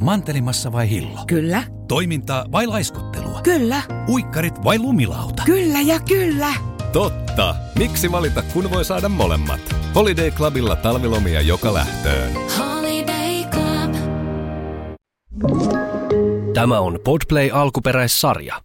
Mantelimassa vai hillo? Kyllä. Toimintaa vai laiskuttelua? Kyllä. Uikkarit vai lumilauta? Kyllä ja kyllä. Totta. Miksi valita, kun voi saada molemmat? Holiday Clubilla talvilomia joka lähtöön. Holiday Club. Tämä on Podplay alkuperäissarja.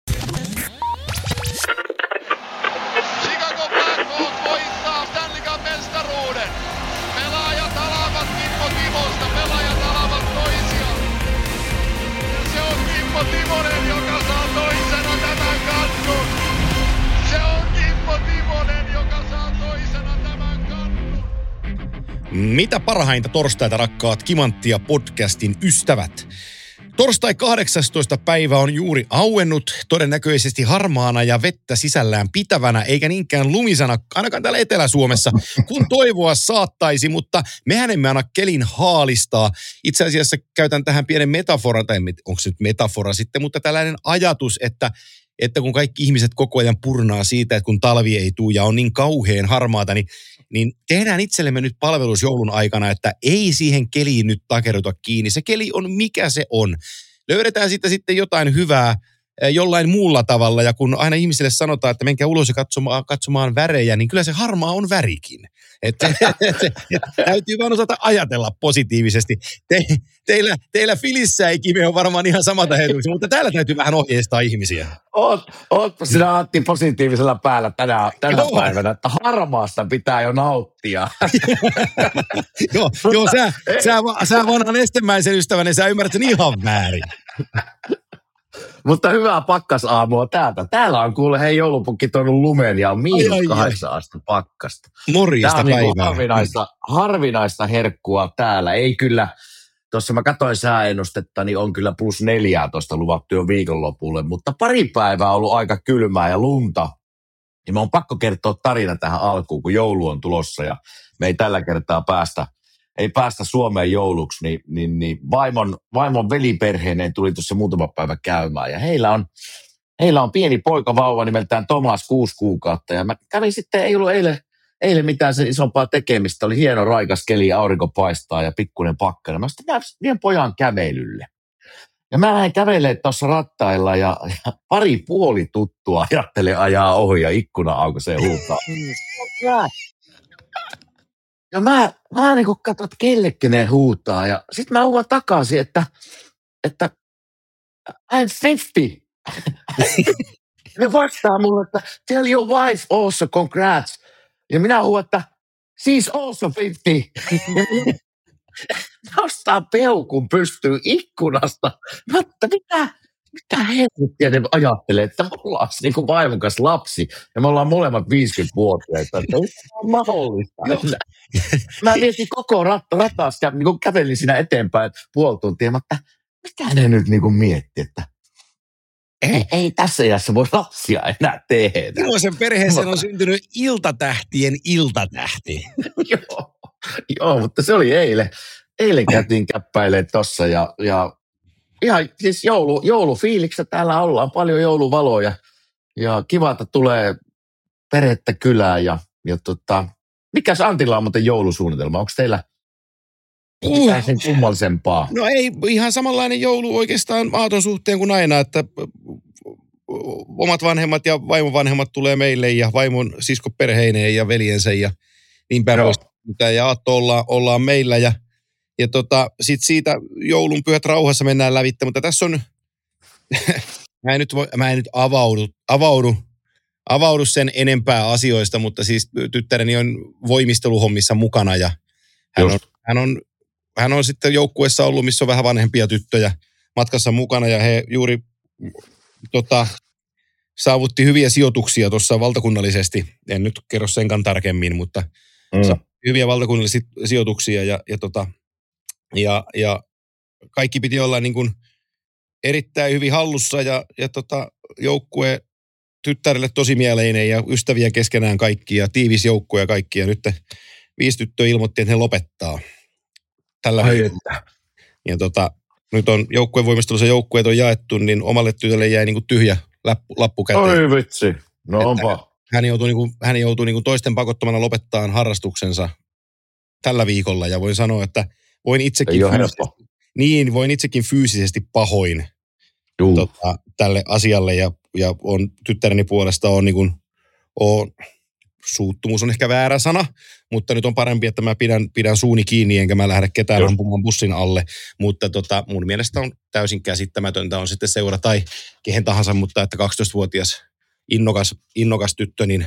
Chicago Blackhawks voittaa Stanley Cup -mestaruuden. Pelaajat alavat Kimmo Timosta, pelaajat alavat toisiaan. Ja se on Kimmo Timonen, joka saa toisena tämän kannun. Se on Kimmo Timonen, joka saa toisena tämän kannun. Mitä parhainta torstaita, rakkaat Kimanttia podcastin ystävät. Torstai 18. päivä on juuri auennut, todennäköisesti harmaana ja vettä sisällään pitävänä, eikä niinkään lumisena, ainakaan täällä Etelä-Suomessa, kun toivoa saattaisi, mutta mehän emme anna kelin haalistaa. Itse asiassa käytän tähän pienen metaforan, tai onko se nyt metafora sitten, mutta tällainen ajatus, että kun kaikki ihmiset koko ajan purnaa siitä, että kun talvi ei tule ja on niin kauhean harmaata, niin tehdään itsellemme nyt palvelus joulun aikana, että ei siihen keliin nyt takerruta kiinni. Se keli on mikä se on. Löydetään sitten jotain hyvää jollain muulla tavalla, ja kun aina ihmisille sanotaan, että menkää ulos ja katsomaan värejä, niin kyllä se harmaa on värikin. Että täytyy vaan osata ajatella positiivisesti. Teillä Filissä ei Kime on varmaan ihan samalta heituksi, mutta täällä täytyy vähän ohjeistaa ihmisiä. Ootpa sinä Antti positiivisella päällä tänä päivänä, että harmaasta pitää jo nauttia. Joo, sä vanhan nestemäisen ystäväni, sä ymmärrät sen ihan väärin. Mutta hyvää pakkasaamua täältä. Täällä on kuule, hei, joulupukki tuonut lumen ja on -8 astetta pakkasta. Morjesta päivää. Tämä on harvinaista herkkua täällä. Ei kyllä, tuossa mä katsoin sääennustetta, niin on kyllä +14 luvattu jo viikonlopulle, mutta pari päivää on ollut aika kylmää ja lunta. Ja mä oon pakko kertoa tarina tähän alkuun, kun joulu on tulossa ja me ei tällä kertaa päästä Suomeen jouluksi, niin vaimon veliperheineen tuli tuossa muutama päivä käymään. Ja heillä on pieni poikavauva nimeltään Tomas, 6 kuukautta. Ja mä kävin sitten, ei ollut eilen mitään sen isompaa tekemistä. Oli hieno raikas keli, aurinko paistaa ja pikkuinen pakkana. Mä sitten vien pojan kävelylle. Ja mä lähden kävelemään tuossa rattailla ja pari puoli tuttua ajattelee ajaa ohi ja ikkuna aukaisee huutaa. Ja mä niin kuin katson, että kellekin huutaa. Ja sit mä huuan takaisin, että I'm 50. Ne vastaa mulle, että tell your wife also congrats. Ja minä huuan, että she's also 50. Nostaa peukun pystyy ikkunasta. Mutta mitä helvettiä ne ajattelee, että me ollaan niin kuin vaimon kanssa lapsi ja me ollaan molemmat 50-vuotiaita. Että on mahdollista. Mä mietin koko ratas ja niin kävelin siinä eteenpäin puoli tuntia, mutta mitä ne nyt niin miettii, että ei tässä iässä voi lapsia enää tehdä. Sen perheeseen on syntynyt iltatähtien iltatähti. Joo, mutta se oli eilen. Eilen käytiin käppäilemään tossa ja ihan siis joulufiiliksessä täällä ollaan, paljon jouluvaloja ja kiva, että tulee perhettä kylään ja mikäs Antilla on muuten joulusuunnitelma? Onko teillä mitään sen kummallisempaa? No ei, ihan samanlainen joulu oikeastaan aaton suhteen kuin aina, että omat vanhemmat ja vaimon vanhemmat tulee meille ja vaimon sisko perheineen ja veljensä ja niin päin pois. Ja aatto ollaan meillä ja sitten siitä joulun pyhät rauhassa mennään lävittä, mutta tässä on, mä en nyt avaudu sen enempää asioista, mutta siis tyttäreni on voimisteluhommissa mukana ja hän on sitten joukkueessa ollut, missä on vähän vanhempia tyttöjä matkassa mukana ja he juuri saavutti hyviä sijoituksia tuossa valtakunnallisesti. En nyt kerro senkaan tarkemmin, mutta hyviä valtakunnallisia sijoituksia ja kaikki piti olla niin kuin erittäin hyvin hallussa ja joukkue tyttärelle tosi mieleinen ja ystäviä keskenään kaikki ja tiivis joukkue ja kaikki. Ja nyt 5 tyttöä ilmoitti, että he lopettaa tällä hetkellä. Ja nyt on joukkueen voimistelussa joukkueet on jaettu, niin omalle tytölle jäi niin kuin tyhjä lappu käteen. Oi vitsi, no onpa. Hän joutui niin kuin toisten pakottamana lopettaa harrastuksensa tällä viikolla ja voin sanoa, että voin itsekin niin voin itsekin fyysisesti pahoin tälle asialle ja on tyttäreni puolesta on niin kuin, suuttumus on ehkä väärä sana, mutta nyt on parempi, että mä pidän suuni kiinni, enkä mä lähde ketään ampumaan bussin alle. Mutta mun mielestä on täysin käsittämätöntä, on sitten seura tai kehen tahansa, mutta että 12-vuotias innokas tyttö niin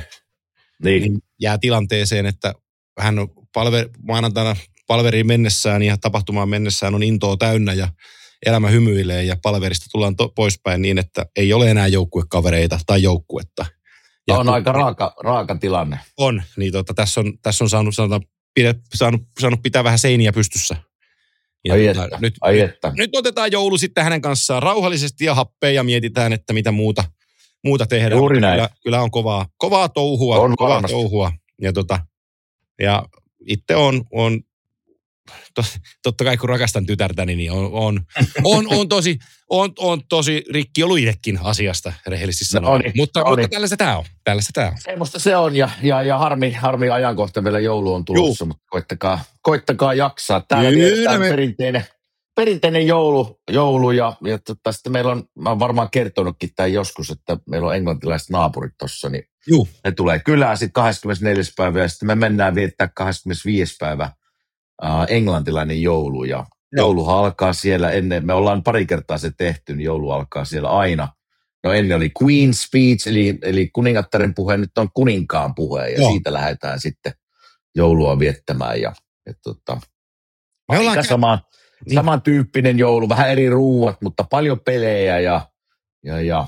jää tilanteeseen, että hän on maanantaina palveriin mennessään ja tapahtumaan mennessään on intoa täynnä ja elämä hymyilee ja palverista tullaan poispäin niin, että ei ole enää joukkuekavereita tai joukkuetta. Ja on aika raaka tilanne. On, niin tässä on saanut pitää vähän seiniä pystyssä. Ja nyt otetaan joulu sitten hänen kanssaan rauhallisesti ja happea ja mietitään, että mitä muuta tehdään. Juuri näin. Kyllä on kovaa touhua. On kovaa touhua. Ja itse on totta kai kun rakastan tytärtäni, niin on tosi rikki ollut itsekin asiasta, rehellisesti sanoen. Mutta tällaista tämä on. Semmoista se on, ja harmi ajankohta vielä joulu on tulossa, mutta koittakaa jaksaa. Täällä vietetään perinteinen joulu ja sitten meillä on, mä oon varmaan kertonutkin tämän joskus, että meillä on englantilaiset naapurit tossa, niin ne tulee kylään sitten 24. päivä, ja sitten me mennään viettää 25. päivä englantilainen joulu, ja jouluhan alkaa siellä ennen, me ollaan pari kertaa se tehty, niin joulu alkaa siellä aina. No ennen oli Queen Speech, eli kuningattaren puhe, nyt on kuninkaan puhe, ja siitä lähdetään sitten joulua viettämään, ja aika samantyyppinen joulu, vähän eri ruuat, mutta paljon pelejä, ja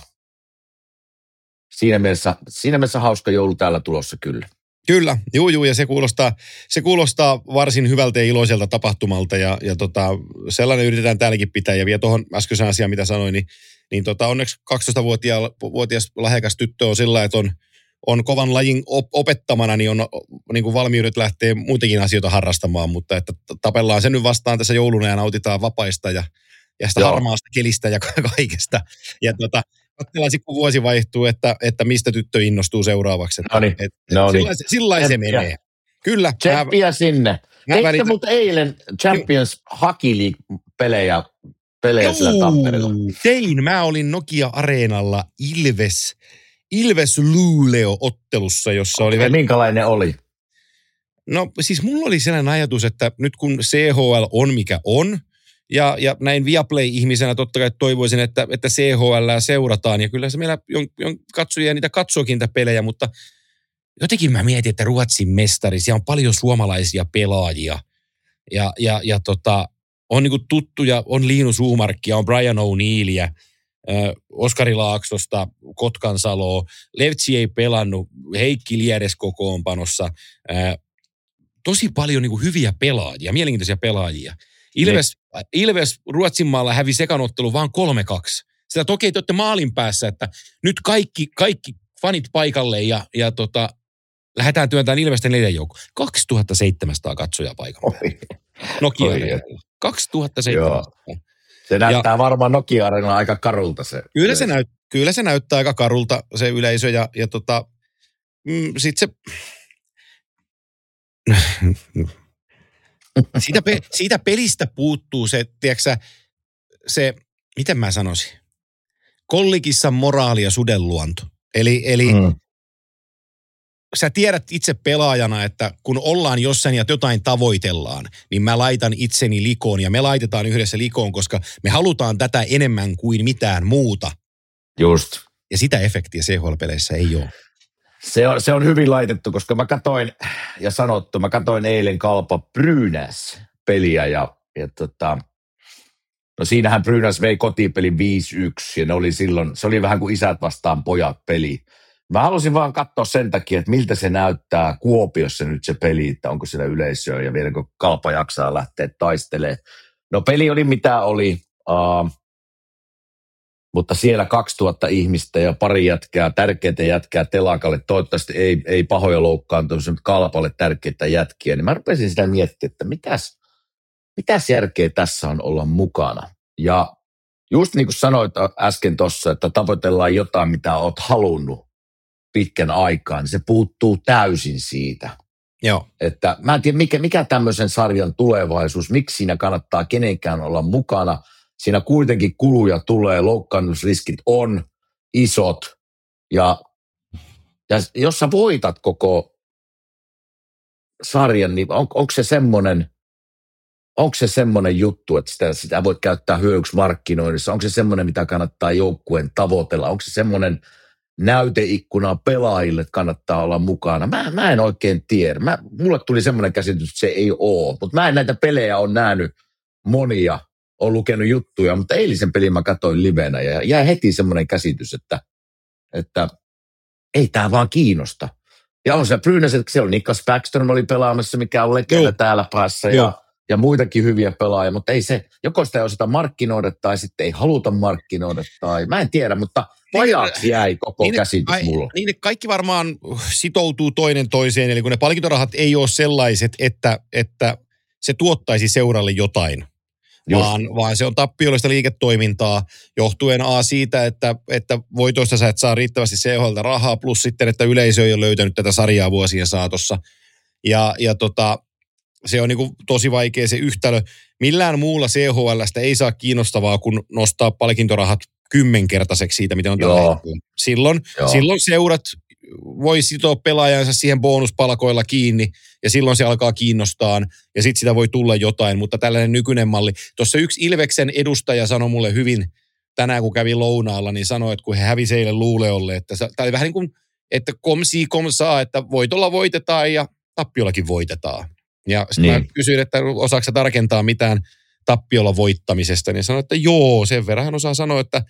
siinä mielessä hauska joulu täällä tulossa kyllä. Kyllä, juu, ja se kuulostaa varsin hyvältä ja iloiselta tapahtumalta, ja sellainen yritetään täälläkin pitää, ja vielä tuohon äskeiseen asiaan, mitä sanoin, niin onneksi 12-vuotias lahjakas tyttö on sillä, että on kovan lajin opettamana, niin on niin kuin valmiudet lähtee muitakin asioita harrastamaan, mutta että tapellaan sen nyt vastaan tässä jouluna ja nautitaan vapaista ja sitä harmaasta kelistä ja kaikesta, ja katsellaan sitten, kun vuosi vaihtuu, että mistä tyttö innostuu seuraavaksi. Sillä se menee. Kyllä. Tsemppiä sinne. Teitte mutta eilen Champions Hockey League-pelejä sillä Tampereella. Tein. Mä olin Nokia-areenalla Ilves Luleå-ottelussa, jossa oli... Minkälainen oli? No siis mulla oli sellainen ajatus, että nyt kun CHL on mikä on, ja näin Viaplay-ihmisenä totta kai toivoisin, että CHL seurataan. Ja kyllä se meillä katsojia niitä katsookin niitä pelejä, mutta jotenkin mä mietin, että Ruotsin mestari, siellä on paljon suomalaisia pelaajia. Ja on niinku tuttuja, on Linus Umarkia, on Brian O'Neillia, Oskari Laaksosta, Kotkansaloa. Levtsi ei pelannut, Heikki Liedes kokoonpanossa. Tosi paljon niinku hyviä pelaajia, mielenkiintoisia pelaajia. Ilves Ruotsinmaalla hävisi ekanottelu vaan 3-2. Sitä toki te olette maalin päässä, että nyt kaikki fanit paikalle ja lähdetään työntämään Ilvesten joukkoon. 2700 katsojaa paikalle. Nokia 2700. Se näyttää varmaan Nokia-areenalla aika karulta se. Kyllä se näyttää aika karulta se yleisö ja sitten se... Siitä pelistä puuttuu se, tiedätkö se, miten mä sanoisin, kollikissa moraali ja sudenluonto. Eli sä tiedät itse pelaajana, että kun ollaan jossain ja jotain tavoitellaan, niin mä laitan itseni likoon ja me laitetaan yhdessä likoon, koska me halutaan tätä enemmän kuin mitään muuta. Just. Ja sitä efektiä CHL-peleissä ei ole. Se on hyvin laitettu, koska mä katoin eilen Kalpa Brynäs-peliä ja no siinähän Brynäs vei kotipelin 5-1 ja ne oli silloin, se oli vähän kuin isät vastaan pojat peli. Mä halusin vaan katsoa sen takia, että miltä se näyttää Kuopiossa nyt se peli, että onko siellä yleisöä ja vieläkö Kalpa jaksaa lähteä taistelemaan. No peli oli mitä oli, mutta siellä 2000 ihmistä ja pari tärkeitä jätkää telakalle. Toivottavasti ei pahoja loukkaantumisia, mutta Kalpalle tärkeitä jätkiä. Niin mä rupesin sitä miettimään, että mitäs järkeä tässä on olla mukana. Ja just niin kuin sanoit äsken tuossa, että tavoitellaan jotain, mitä oot halunnut pitkän aikaa, niin se puuttuu täysin siitä. Joo. Että mä en tiedä, mikä tämmöisen sarjan tulevaisuus, miksi siinä kannattaa kenenkään olla mukana. Siinä kuitenkin kuluja tulee, loukkaannusriskit on isot. Ja jos sä voitat koko sarjan, niin onko se semmoinen juttu, että sitä voit käyttää hyödyksi markkinoinnissa? Onko se semmoinen, mitä kannattaa joukkueen tavoitella? Onko se semmoinen näyteikkuna pelaajille, että kannattaa olla mukana? Mä en oikein tiedä. Mulle tuli semmoinen käsitys, että se ei ole. Mutta mä en näitä pelejä ole nähnyt monia. Olen lukenut juttuja, mutta eilisen pelin mä katsoin livenä ja jäi heti semmoinen käsitys, että ei tää vaan kiinnosta. Ja on se Brynäs, että siellä Niklas Backstrom oli pelaamassa, mikä on legenda täällä päässä ja muitakin hyviä pelaajia, mutta ei se, joko sitä ei osata markkinoida tai sitten ei haluta markkinoida tai mä en tiedä, mutta vajaaksi jäi koko käsitys mulla. Niin kaikki varmaan sitoutuu toinen toiseen, eli kun ne palkintorahat ei ole sellaiset, että se tuottaisi seuralle jotain. Vaan se on tappiollista liiketoimintaa johtuen siitä, että voitoista sä et saa riittävästi CHL:ltä rahaa, plus sitten, että yleisö ei ole löytänyt tätä sarjaa vuosien saatossa. Ja se on niin kuin tosi vaikea se yhtälö. Millään muulla CHL:stä ei saa kiinnostavaa, kun nostaa palkintorahat 10-kertaiseksi siitä, mitä on tällä hetkellä. Silloin seurat voi sitoa pelaajansa siihen bonuspalkoilla kiinni, ja silloin se alkaa kiinnostaa, ja sitten sitä voi tulla jotain, mutta tällainen nykyinen malli. Tuossa yksi Ilveksen edustaja sanoi mulle hyvin tänään, kun kävi lounaalla, niin sanoi, että kun he hävisi eilen Luuleolle, että tämä oli vähän niin kuin, että komsii komsaa, että voitolla voitetaan ja tappiollakin voitetaan. Ja sitten mä kysyin, että osaako sä tarkentaa mitään tappiolla voittamisesta, niin sanoi, että joo, sen verran hän osaa sanoa, että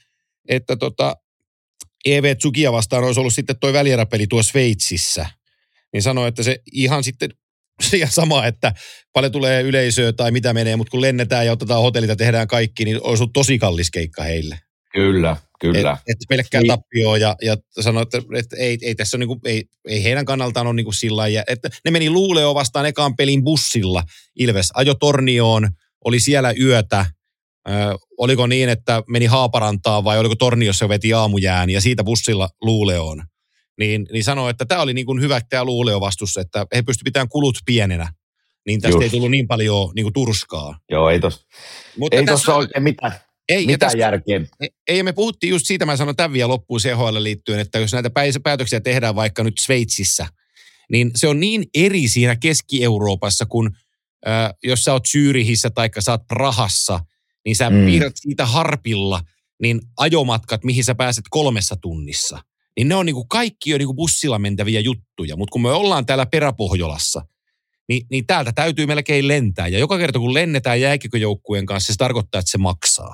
EV Tsukia vastaan olisi ollut sitten toi välieräpeli tuo Sveitsissä. Niin sanoi, että se ihan sitten sama, että paljon tulee yleisöä tai mitä menee, mutta kun lennetään ja otetaan hotellit ja tehdään kaikki, niin olisi ollut tosi kallis keikka heille. Kyllä. Että pelkkää tappioa ja sanoi, että ei tässä ole niinku, ei heidän kannaltaan ole niinku sillä lailla, että ne meni Luuleoon vastaan ekaan pelin bussilla. Ilves ajo Tornioon, oli siellä yötä. Oliko niin, että meni Haaparantaan vai oliko Torniossa veti aamujään ja siitä bussilla Luuleoon. Niin sanoi, että tämä oli niin kuin hyvä tämä Luuleo vastus, että he pystyivät pitämään kulut pienenä. Niin tästä ei tullut niin paljon niin kuin turskaa. Joo, ei tuossa oikein mitään järkeä. Ei, me puhuttiin just siitä, mä sanon tämän vielä loppuun CHL liittyen, että jos näitä päätöksiä tehdään vaikka nyt Sveitsissä, niin se on niin eri siinä Keski-Euroopassa, kun jos sä oot Zyrihissä tai sä oot Prahassa, niin sä piirrät siitä harpilla, niin ajomatkat, mihin sä pääset 3 tunnissa, niin ne on niinku kaikki jo niinku bussilla mentäviä juttuja. Mutta kun me ollaan täällä Peräpohjolassa, niin täältä täytyy melkein lentää. Ja joka kerta kun lennetään jääkiekkojoukkueen kanssa, se tarkoittaa, että se maksaa.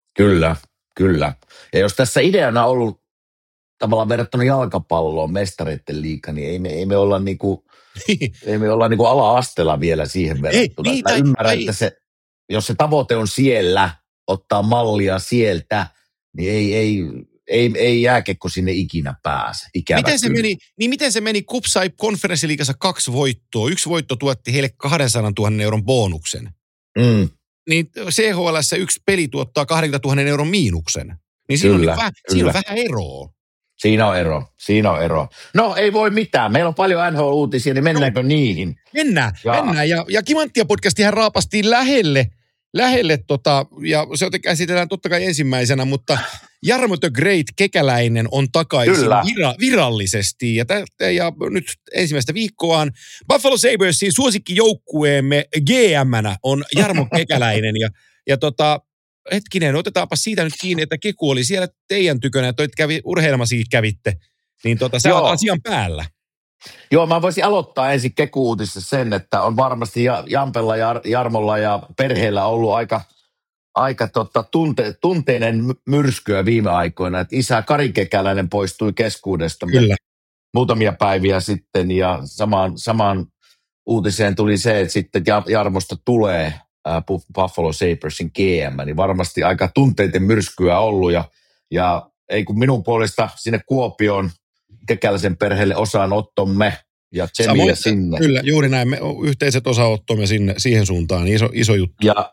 Kyllä. Ja jos tässä ideana on ollut tavallaan verrattuna jalkapalloon mestareiden liiga, niin ei me olla niinku ala-asteella vielä siihen verrattuna. Mä ymmärrän, että jos se tavoite on siellä, ottaa mallia sieltä, niin ei jääkiekko sinne ikinä pääse. Miten se meni? KuPS sai konferenssiliigassa 2 voittoa. 1 voitto tuotti heille 200 000 euron bonuksen. Niin CHL:ssä 1 peli tuottaa 20 000 euron miinuksen. Niin siinä on vähän eroa. Siinä on ero. No ei voi mitään. Meillä on paljon NHL-uutisia, niin mennäänkö niihin? Mennään. Ja Kimanttia podcastihan raapastiin lähelle, ja se käsitellään totta kai ensimmäisenä, mutta Jarmo the Great Kekäläinen on takaisin virallisesti. Ja nyt ensimmäistä viikkoaan Buffalo Sabresin suosikkijoukkueemme GM-nä on Jarmo Kekäläinen. Ja hetkinen, otetaanpa siitä nyt kiinni, että Keku oli siellä teidän tykönä, että urheilemasikin kävitte. Niin sä oot asian päällä. Joo, mä voisin aloittaa ensin Keku-uutisessa sen, että on varmasti Jampella ja Jarmolla ja perheellä ollut aika tunteinen myrskyä viime aikoina, että isä Kari Kekäläinen poistui keskuudesta muutamia päiviä sitten, ja samaan uutiseen tuli se, että sitten Jarmosta tulee Buffalo Sabresin GM, niin varmasti aika tunteiden myrskyä ollut, ja ei kun minun puolesta sinne Kuopioon Kekäläisen perheelle osanottomme ja Tsemiä sinne. Kyllä, juuri näin. Me yhteiset osanottomme siihen suuntaan, iso juttu.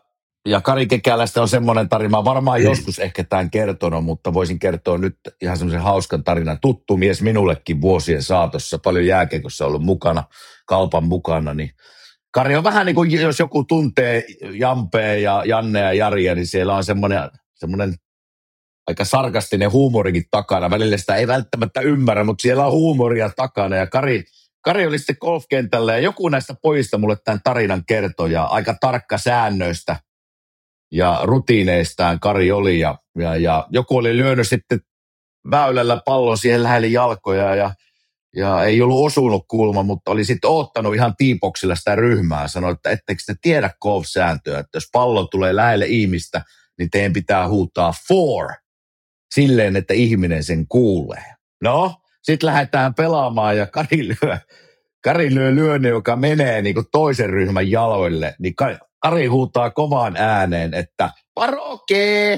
Ja Kari Kekälästä on semmoinen tarina, varmaan joskus ehkä tämän kertonut, mutta voisin kertoa nyt ihan semmoisen hauskan tarinan. Tuttu mies minullekin vuosien saatossa, paljon jääkiekossa ollut mukana, Kalpan mukana, niin Kari on vähän niin kuin, jos joku tuntee Jampea ja Janne ja Jaria, niin siellä on semmoinen aika sarkastinen huumorikin takana. Välillä sitä ei välttämättä ymmärrä, mutta siellä on huumoria takana. Ja Kari oli sitten golfkentällä ja joku näistä pojista mulle tämän tarinan kertoi ja aika tarkka säännöistä ja rutiineistaan Kari oli. Ja joku oli lyönyt sitten väylällä pallon siihen lähelle jalkoja ja ei ollut osunut kulma, mutta oli sitten oottanut ihan tiipoksilla sitä ryhmää. Sanoi, että ettekö te tiedä golf-sääntöä, että jos pallo tulee lähelle ihmistä, niin teidän pitää huutaa 4 silleen, että ihminen sen kuulee. No, sitten lähdetään pelaamaan ja Kari lyö lyönne, joka menee niin kuin toisen ryhmän jaloille. Niin Kari huutaa kovaan ääneen, että parokee!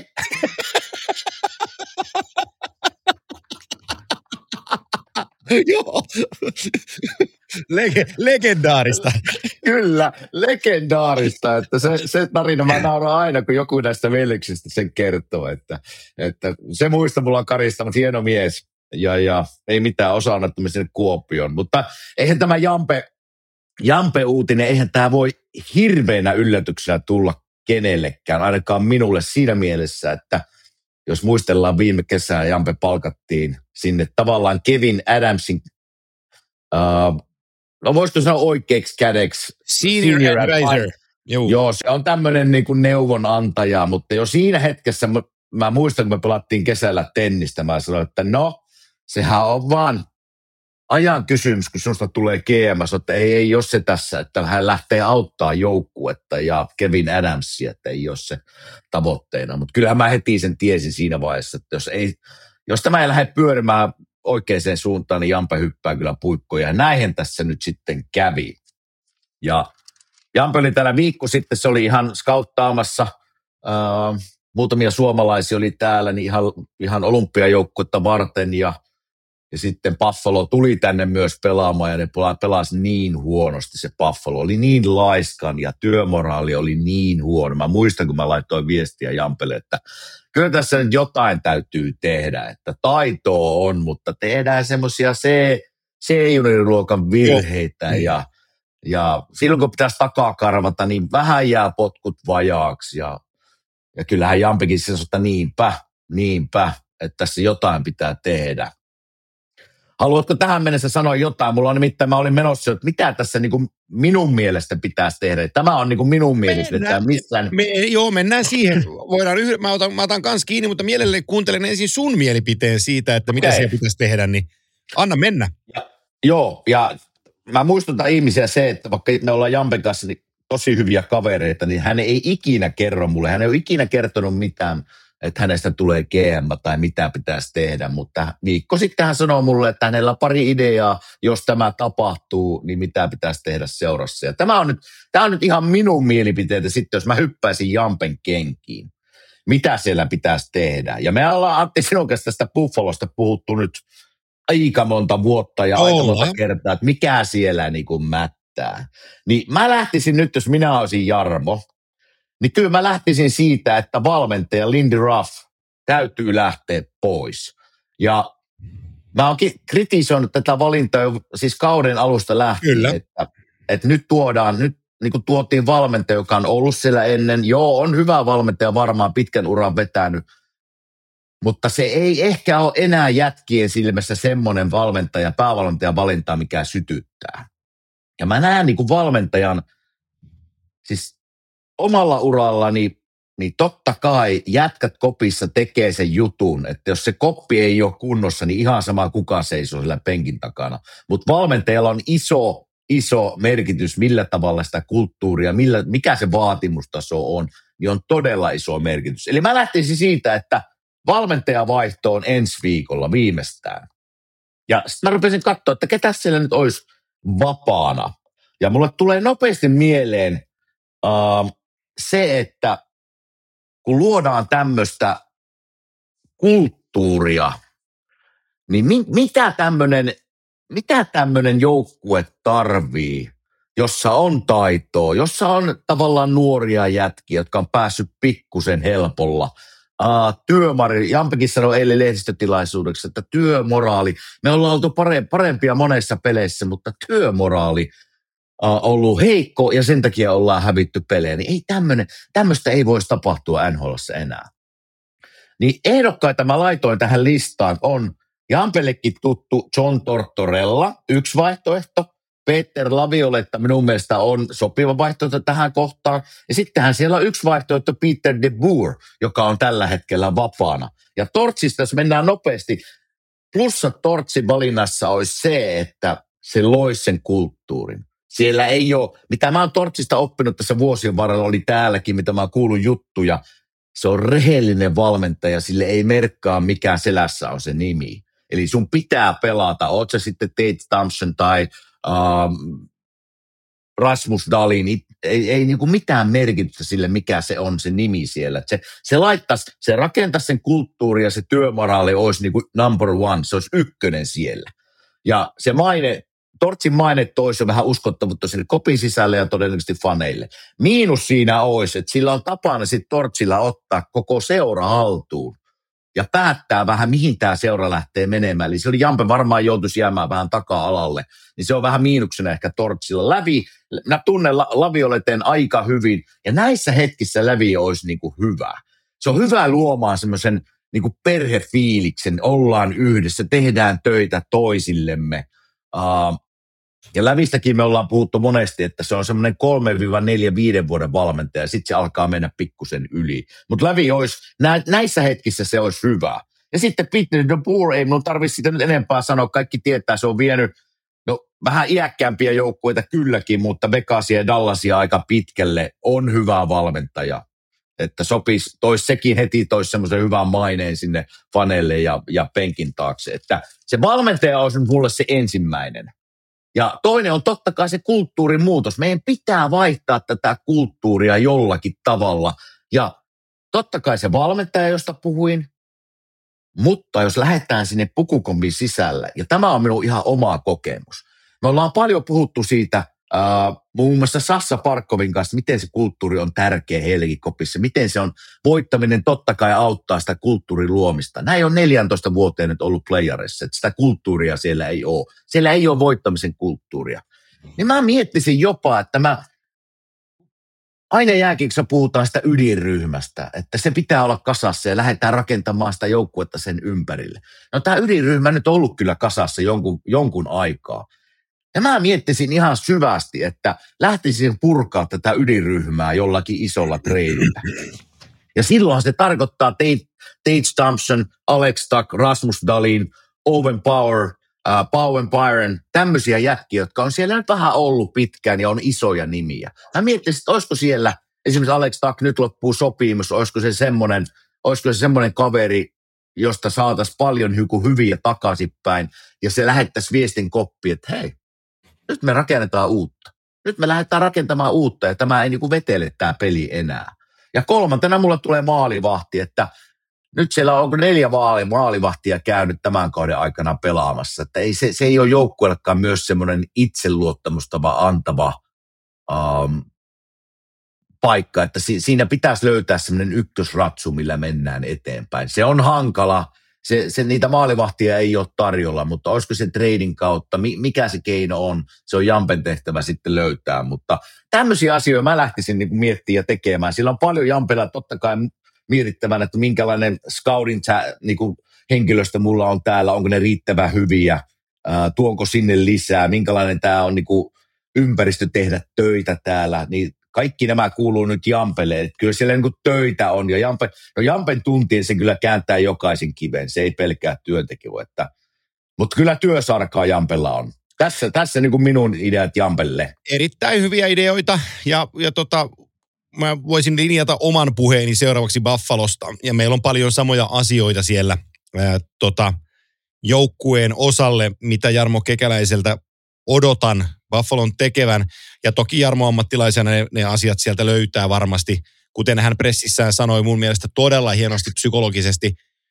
Joo, legendaarista. Kyllä, legendaarista. Että se tarina mä nauran aina, kun joku näistä veljeksistä sen kertoo. Että se muista mulla on Karista, mutta hieno mies. Ja ei mitään osaannattomia sinne Kuopioon. Mutta eihän tämä Jampe-uutinen, eihän tämä voi hirveänä yllätyksenä tulla kenellekään. Ainakaan minulle siinä mielessä, että jos muistellaan viime kesää, Jampe palkattiin sinne tavallaan Kevin Adamsin, no voisiko sanoa oikeaksi kädeksi. Senior advisor. Joo, se on tämmöinen niin kuin neuvonantaja, mutta jo siinä hetkessä mä muistan, kun me pelattiin kesällä tennistä, mä sanoin, että no, sehän on vaan ajan kysymys, kun sinusta tulee GM, että ei ole se tässä, että hän lähtee auttaa joukkuetta ja Kevin Adamsia, että ei ole se tavoitteena. Mutta kyllähän mä heti sen tiesin siinä vaiheessa, että jos tämä ei lähde pyörimään oikeaan suuntaan, niin Jampe hyppää kyllä puikkoja. Ja näinhän tässä nyt sitten kävi. Ja Jampe oli täällä viikko sitten, se oli ihan skauttaamassa, muutamia suomalaisia oli täällä, niin ihan olympiajoukkuetta varten ja sitten Buffalo tuli tänne myös pelaamaan ja ne pelasi niin huonosti se Buffalo. Oli niin laiskan ja työmoraali oli niin huono. Mä muistan, kun mä laitoin viestiä Jampelle, että kyllä tässä nyt jotain täytyy tehdä. Että taitoa on, mutta tehdään semmoisia C-junioriluokan virheitä ja silloin kun pitäisi takakarvata, niin vähän jää potkut vajaaksi. Ja kyllähän Jampekin sanoi, että niinpä, että tässä jotain pitää tehdä. Haluatko tähän mennessä sanoa jotain? Mulla on nimittäin, mä olin menossa, että mitä tässä niin kuin minun mielestä pitäisi tehdä. Tämä on niin kuin minun mielestä. Mennään siihen. Mä otan kans kiinni, mutta mielelläni kuuntelen ensin sun mielipiteen siitä, että mitä siellä pitäisi tehdä, niin anna mennä. Ja mä muistutan ihmisiä se, että vaikka me ollaan Jampen kanssa niin tosi hyviä kavereita, niin hän ei ikinä kerro mulle, hän ei ole ikinä kertonut mitään, että hänestä tulee GM tai mitä pitäisi tehdä, mutta viikko sitten hän sanoi mulle, että hänellä on pari ideaa, jos tämä tapahtuu, niin mitä pitäisi tehdä seurassa. Ja tämä on nyt ihan minun mielipiteitä sitten, jos mä hyppäisin Jampen kenkiin. Mitä siellä pitäisi tehdä? Ja me ollaan Antti sinun kanssa tästä Buffalosta puhuttu nyt aika monta vuotta ja aika monta kertaa, että mikä siellä niin kuin mättää. Niin mä lähtisin nyt, jos minä olisin Jarmo, niin kyllä mä lähtisin siitä, että valmentaja Lindy Ruff täytyy lähteä pois. Ja mä oonkin kritisoinut tätä valintaa jo siis kauden alusta lähtien, että nyt niin kuin tuotiin valmentaja, joka on ollut siellä ennen. Joo, on hyvä valmentaja varmaan pitkän uran vetänyt, mutta se ei ehkä ole enää jätkien silmässä semmoinen päävalmentajan valinta, mikä sytyttää. Ja mä näen niin kuin valmentajan, siis omalla urallani, niin totta kai jätkät kopissa tekee sen jutun, että jos se koppi ei ole kunnossa, niin ihan sama kuka seisoo sillä penkin takana. Mutta valmentajalla on iso merkitys, millä tavalla sitä kulttuuria, mikä se vaatimustaso on, niin on todella iso merkitys. Eli mä lähtisin siitä, että valmentajavaihto on ensi viikolla viimeistään. Ja sitten mä rupesin katsoa, että ketä siellä nyt olisi vapaana. Ja mulle tulee nopeasti mieleen se, että kun luodaan tämmöistä kulttuuria, niin mitä tämmöinen joukkue tarvii? jossa on taitoa, jossa on tavallaan nuoria jätkiä, jotka on päässyt pikkusen helpolla. Jampekin sanoi eilen lehdistötilaisuudessa, että työmoraali, me ollaan oltu parempia monessa peleissä, mutta työmoraali on ollut heikko ja sen takia ollaan hävitty pelejä. Niin ei tämmöistä ei voisi tapahtua NHL:ssä enää. Niin ehdokkaita mä laitoin tähän listaan on Jampellekin tuttu John Tortorella, yksi vaihtoehto. Peter Lavioletta minun mielestä on sopiva vaihtoehto tähän kohtaan. Ja sittenhän siellä on yksi vaihtoehto Peter de Boer, joka on tällä hetkellä vapaana. Ja Tortsista, jos mennään nopeasti, plussa Tortsin valinnassa olisi se, että se loisi sen kulttuurin. Siellä ei ole, mitä mä oon Tortsista oppinut tässä vuosien varrella, oli täälläkin, mitä mä oon kuullut juttuja. Se on rehellinen valmentaja, sille ei merkkaa mikään selässä on se nimi. Eli sun pitää pelata, oot sä sitten Tate Thompson tai Rasmus Dahlin, ei niinku mitään merkitystä sille, mikä se on se nimi siellä. Se rakentaisi sen kulttuuri ja se työmoraali olisi niinku number one, se olisi ykkönen siellä. Ja se Tortsin maine toisi vähän uskottavuutta sinne kopin sisälle ja todennäköisesti faneille. Miinus siinä olisi, että sillä on tapana sitten Tortsilla ottaa koko seura haltuun ja päättää vähän, mihin tämä seura lähtee menemään. Eli se oli Jampe varmaan joutuisi jäämään vähän taka-alalle, niin se on vähän miinuksena ehkä Tortsilla. Mä tunnen Lavioleten aika hyvin, ja näissä hetkissä Lävi olisi niinku hyvä. Se on hyvä luomaan semmoisen niinku perhefiiliksen, ollaan yhdessä, tehdään töitä toisillemme. Ja Lävistäkin me ollaan puhuttu monesti, että se on semmoinen 3-4-5 vuoden valmentaja, ja sitten se alkaa mennä pikkusen yli. Mutta Lävi olisi, näissä hetkissä se olisi hyvä. Ja sitten Peter de Boer, ei minun tarvitse sitä nyt enempää sanoa, kaikki tietää, se on vienyt vähän iäkkäämpiä joukkueita kylläkin, mutta Vegasia ja Dallasia aika pitkälle on hyvä valmentaja. Että sopisi, sekin heti toisi semmoisen hyvän maineen sinne faneille ja penkin taakse. Että se valmentaja olisi mulle se ensimmäinen. Ja toinen on totta kai se kulttuurin muutos. Meidän pitää vaihtaa tätä kulttuuria jollakin tavalla. Ja totta kai se valmentaja, josta puhuin, mutta jos lähdetään sinne pukukombin sisällä, ja tämä on minun ihan oma kokemus. Me ollaan paljon puhuttu siitä, muun muassa Sassa Parkkovin kanssa, miten se kulttuuri on tärkeä Helgi-kopissa, miten se on, voittaminen totta kai auttaa sitä kulttuurin luomista. Näin on 14 vuoteen nyt ollut playerissa, että sitä kulttuuria siellä ei ole. Siellä ei ole voittamisen kulttuuria. Niin mä miettisin jopa, että aina jääkiekkoissa puhutaan sitä ydinryhmästä, että se pitää olla kasassa ja lähdetään rakentamaan sitä joukkuetta sen ympärille. No tämä ydinryhmä nyt on ollut kyllä kasassa jonkun aikaa. Ja mä miettisin ihan syvästi, että lähtisin purkaa tätä ydinryhmää jollakin isolla treidillä. Ja silloin se tarkoittaa Tate Thompson, Alex Tuch, Rasmus Dahlin, Owen Power, Bowen Byron, tämmöisiä jätkiä, jotka on siellä nyt vähän ollut pitkään ja on isoja nimiä. Mä miettisin, että olisiko siellä, esimerkiksi Alex Tuch nyt loppuu sopimus, olisiko se semmoinen kaveri, josta saataisiin paljon hyviä takaisinpäin ja se lähettäisi viestin koppiin, että hei, nyt me rakennetaan uutta. Nyt me lähdetään rakentamaan uutta ja tämä ei niinku vetele tämä peli enää. Ja kolmantena mulla tulee maalivahti, että nyt siellä onko 4 maalivahtia käynyt tämän kauden aikana pelaamassa. Että se ei ole joukkueellekaan myös semmoinen itseluottamustava antava paikka, että siinä pitäisi löytää semmoinen ykkösratsu, millä mennään eteenpäin. Se on hankala. Niitä maalivahtia ei ole tarjolla, mutta olisiko se trading kautta, mikä se keino on, se on Jampen tehtävä sitten löytää, mutta tämmöisiä asioita mä lähtisin niin miettimään ja tekemään. Sillä on paljon Jampella totta kai mietittävänä, että minkälainen scouting niin henkilöstö mulla on täällä, onko ne riittävän hyviä, tuonko sinne lisää, minkälainen tämä on niin ympäristö tehdä töitä täällä, niin kaikki nämä kuuluu nyt Jampelle, että kyllä siellä niin töitä on, ja Jampen tuntien se kyllä kääntää jokaisen kiven, se ei pelkää työntekijöitä, mutta kyllä työsarkaa Jampella on. Tässä niin kuin minun ideat Jampelle. Erittäin hyviä ideoita, ja mä voisin linjata oman puheeni seuraavaksi Buffalosta, ja meillä on paljon samoja asioita siellä joukkueen osalle, mitä Jarmo Kekäläiseltä odotan Buffalon tekevän, ja toki Jarmo ammattilaisena ne asiat sieltä löytää varmasti, kuten hän pressissään sanoi mun mielestä todella hienosti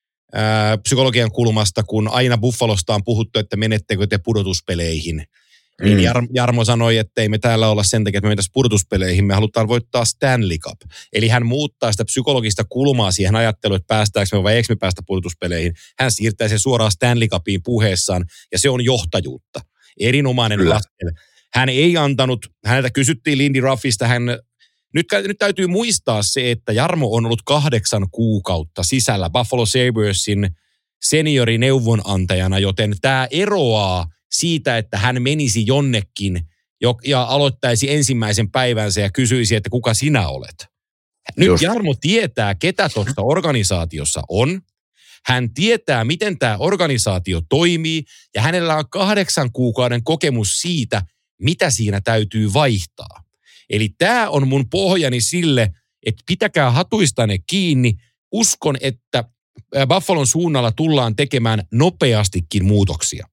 psykologian kulmasta, kun aina Buffalosta on puhuttu, että menettekö te pudotuspeleihin. Niin Jarmo sanoi, että ei me täällä olla sen takia, että me mentäisiin pudotuspeleihin, me halutaan voittaa Stanley Cup. Eli hän muuttaa sitä psykologista kulmaa siihen ajatteluun, että päästäänkö me vai eikö me päästä pudotuspeleihin. Hän siirtää sen suoraan Stanley Cupiin puheessaan, ja se on johtajuutta. Erinomainen askel. Hän ei antanut, häneltä kysyttiin Lindy Ruffista, nyt täytyy muistaa se, että Jarmo on ollut 8 kuukautta sisällä Buffalo Sabresin seniorineuvonantajana, joten tämä eroaa siitä, että hän menisi jonnekin ja aloittaisi ensimmäisen päivänsä ja kysyisi, että kuka sinä olet. Nyt just. Jarmo tietää, ketä tuossa organisaatiossa on. Hän tietää, miten tämä organisaatio toimii, ja hänellä on 8 kuukauden kokemus siitä, mitä siinä täytyy vaihtaa. Eli tämä on mun pohjani sille, että pitäkää hatuistanne kiinni. Uskon, että Buffalon suunnalla tullaan tekemään nopeastikin muutoksia.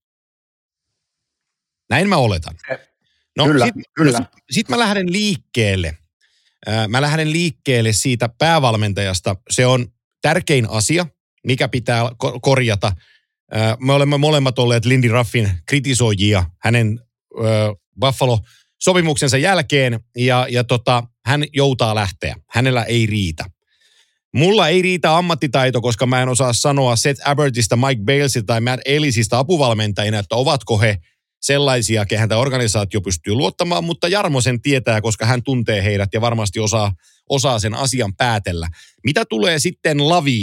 Näin mä oletan. No, kyllä. Sitten mä lähden liikkeelle. Mä lähden liikkeelle siitä päävalmentajasta. Se on tärkein asia, mikä pitää korjata. Me olemme molemmat olleet Lindy Ruffin kritisoijia hänen Buffalo-sopimuksensa jälkeen, ja hän joutaa lähteä. Hänellä ei riitä. Mulla ei riitä ammattitaito, koska mä en osaa sanoa Seth Abbottista, Mike Balesista tai Matt Ellisistä apuvalmentajina, että ovatko he sellaisia, kehen tämä organisaatio pystyy luottamaan, mutta Jarmo sen tietää, koska hän tuntee heidät ja varmasti osaa sen asian päätellä. Mitä tulee sitten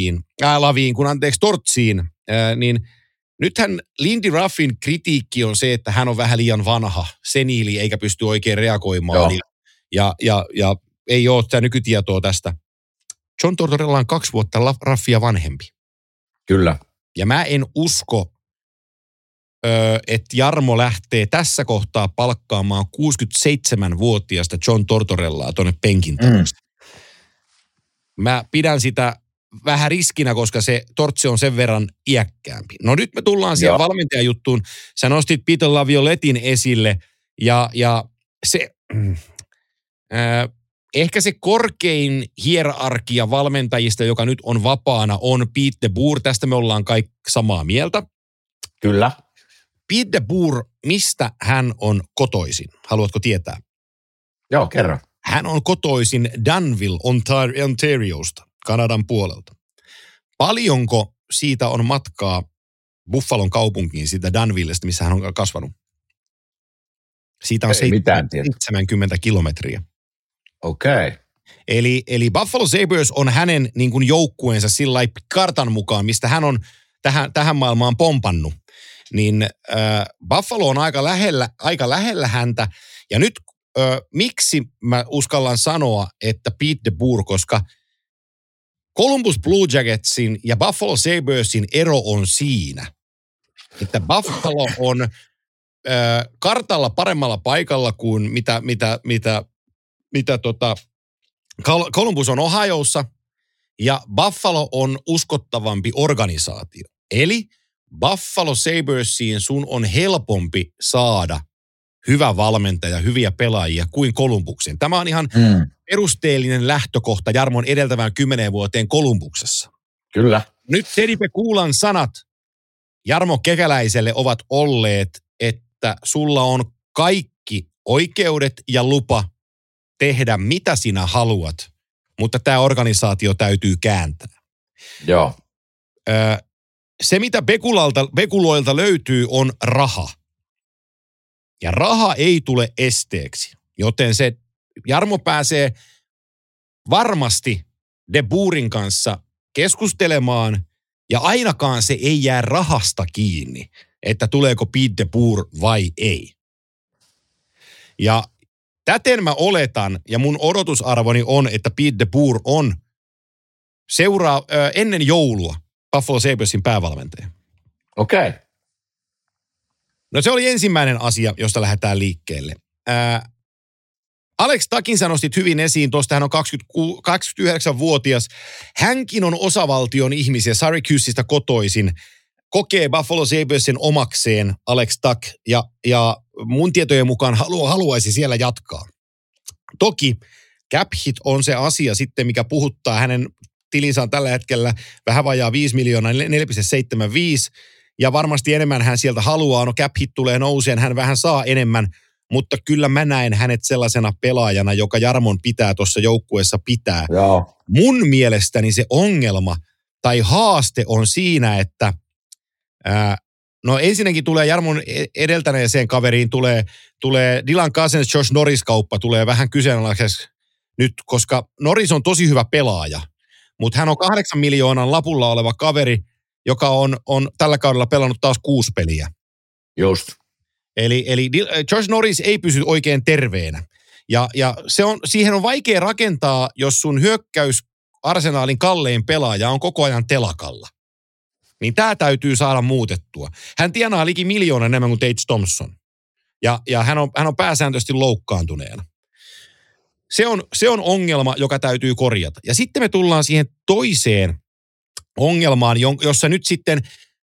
Tortsiin, niin nythän Lindy Ruffin kritiikki on se, että hän on vähän liian vanha, seniili, eikä pysty oikein reagoimaan. Ja ei ole sitä nykytietoa tästä. John Tortorella on 2 vuotta Ruffia vanhempi. Kyllä. Ja mä en usko, että Jarmo lähtee tässä kohtaa palkkaamaan 67-vuotiaasta John Tortorellaa tuonne penkin taakse. Mä pidän sitä vähän riskinä, koska se Tortsi on sen verran iäkkäämpi. No nyt me tullaan siihen valmentajajuttuun. Sä nostit Peter Lavioletin esille, ja se ehkä se korkein hierarkia valmentajista, joka nyt on vapaana, on Pete DeBoer. Tästä me ollaan kaikki samaa mieltä. Kyllä. Pete DeBoer, mistä hän on kotoisin? Haluatko tietää? Joo, kerro. Hän on kotoisin Danville, Ontariosta, Kanadan puolelta. Paljonko siitä on matkaa Buffalon kaupunkiin, siitä Danvillesta, missä hän on kasvanut? Siitä on 70 kilometriä. Okei. Okay. Eli Buffalo Sabres on hänen niin kuin joukkueensa sillä kartan mukaan, mistä hän on tähän maailmaan pompannut. Niin Buffalo on aika lähellä häntä. Ja nyt miksi mä uskallan sanoa, että Pete DeBoer, koska Columbus Blue Jacketsin ja Buffalo Sabresin ero on siinä, että Buffalo on kartalla paremmalla paikalla kuin mitä Columbus on Ohiossa, ja Buffalo on uskottavampi organisaatio. Eli Buffalo Sabresiin sun on helpompi saada hyvä valmentaja, hyviä pelaajia kuin Columbukseen. Tämä on ihan perusteellinen lähtökohta Jarmon edeltävään 10 vuoteen Columbuksessa. Kyllä. Nyt Teddy Peculan sanat Jarmo Kekäläiselle ovat olleet, että sulla on kaikki oikeudet ja lupa tehdä mitä sinä haluat, mutta tämä organisaatio täytyy kääntää. Joo. Se, mitä Pekuloilta löytyy, on raha. Ja raha ei tule esteeksi, joten se Jarmo pääsee varmasti DeBoerin kanssa keskustelemaan, ja ainakaan se ei jää rahasta kiinni, että tuleeko Pete DeBoer vai ei. Ja täten mä oletan, ja mun odotusarvoni on, että Pete DeBoer on ennen joulua Buffalo Sabresin päävalmentaja. Okei. Okay. No se oli ensimmäinen asia, josta lähdetään liikkeelle. Alex Tuckin sä nostit hyvin esiin, tuosta hän on 29-vuotias. Hänkin on osavaltion ihmisiä, Syracuseista kotoisin. Kokee Buffalo Sabresin omakseen Alex Tuck, ja mun tietojen mukaan haluaisi siellä jatkaa. Toki cap hit on se asia sitten, mikä puhuttaa. Hänen tilinsä on tällä hetkellä vähän vajaa 5 miljoonaa, 4,75. ja varmasti enemmän hän sieltä haluaa. No cap hit tulee nouseen, hän vähän saa enemmän, mutta kyllä mä näen hänet sellaisena pelaajana, joka Jarmon pitää tuossa joukkueessa pitää. Joo. Mun mielestäni se ongelma tai haaste on siinä, että no ensinnäkin tulee Jarmon edeltäneeseen kaveriin, tulee Dylan Cousins, Josh Norris-kauppa tulee vähän kyseenalaiseksi nyt, koska Norris on tosi hyvä pelaaja, mutta hän on 8 miljoonan lapulla oleva kaveri, joka on tällä kaudella pelannut taas 6 peliä. Just. Eli Josh Norris ei pysy oikein terveenä. Ja siihen on vaikea rakentaa, jos sun hyökkäysarsenaalin kallein pelaaja on koko ajan telakalla. Niin tämä täytyy saada muutettua. Hän tienaa liki 1 miljoonaa enemmän kuin Tage Thompson. Ja hän on pääsääntöisesti loukkaantuneena. Se on ongelma, joka täytyy korjata. Ja sitten me tullaan siihen toiseen ongelmaan, jossa nyt sitten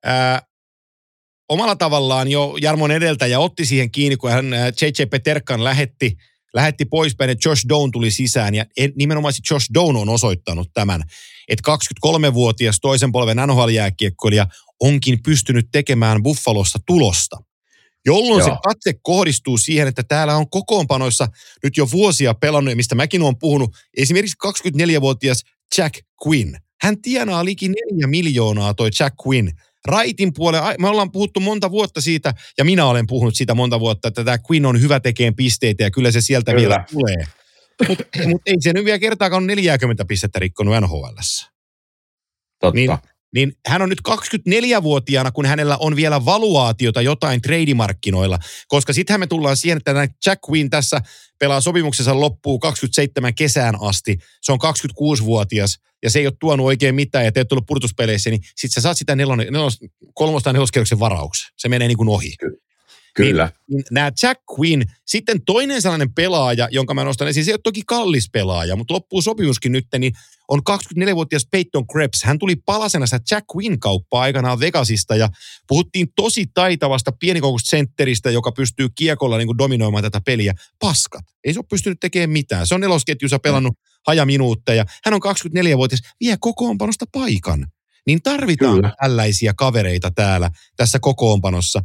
omalla tavallaan jo Jarmon edeltäjä otti siihen kiinni, kun hän J.J. Peterkan lähetti poispäin, että Josh Doan tuli sisään. Ja nimenomaan Josh Doan on osoittanut tämän, että 23-vuotias toisen polven NHL-jääkiekkoilija onkin pystynyt tekemään Buffalossa tulosta. Jolloin se katse kohdistuu siihen, että täällä on kokoonpanoissa nyt jo vuosia pelannut, mistä mäkin olen puhunut, esimerkiksi 24-vuotias Jack Quinn. Hän tienaa liki 4 miljoonaa toi Jack Quinn. Raitin puolella, me ollaan puhuttu monta vuotta siitä, ja minä olen puhunut siitä monta vuotta, että tämä Quinn on hyvä tekemään pisteitä, ja kyllä se sieltä vielä tulee. Mutta ei se nyt vielä kertaakaan 40 pistettä rikkonut NHL:ssä. Totta. Niin hän on nyt 24-vuotiaana, kun hänellä on vielä valuaatiota jotain treidimarkkinoilla, koska sittenhän me tullaan siihen, että Jack Quinn tässä pelaa sopimuksensa loppuun 27 kesään asti. Se on 26-vuotias ja se ei ole tuonut oikein mitään ja te oot tullut pudotuspeleissä, niin sit sä saat sitä 3. tai 4. kierroksen varauksen. Se menee niin kuin ohi. Kyllä. Niin nämä Jack Quinn, sitten toinen sellainen pelaaja, jonka mä nostan esiin, se ei ole toki kallis pelaaja, mutta loppuu sopimuskin nyt, niin on 24-vuotias Peyton Krebs. Hän tuli palasena sitä Jack Quinn-kauppaa aikanaan Vegasista ja puhuttiin tosi taitavasta pienikokoisesta sentteristä, joka pystyy kiekolla niin kuin dominoimaan tätä peliä. Paskat. Ei se ole pystynyt tekemään mitään. Se on nelosketjussa pelannut hajaminuutteja. Hän on 24-vuotias, vie kokoonpanosta paikan. Niin tarvitaan tällaisia kavereita täällä tässä kokoonpanossa.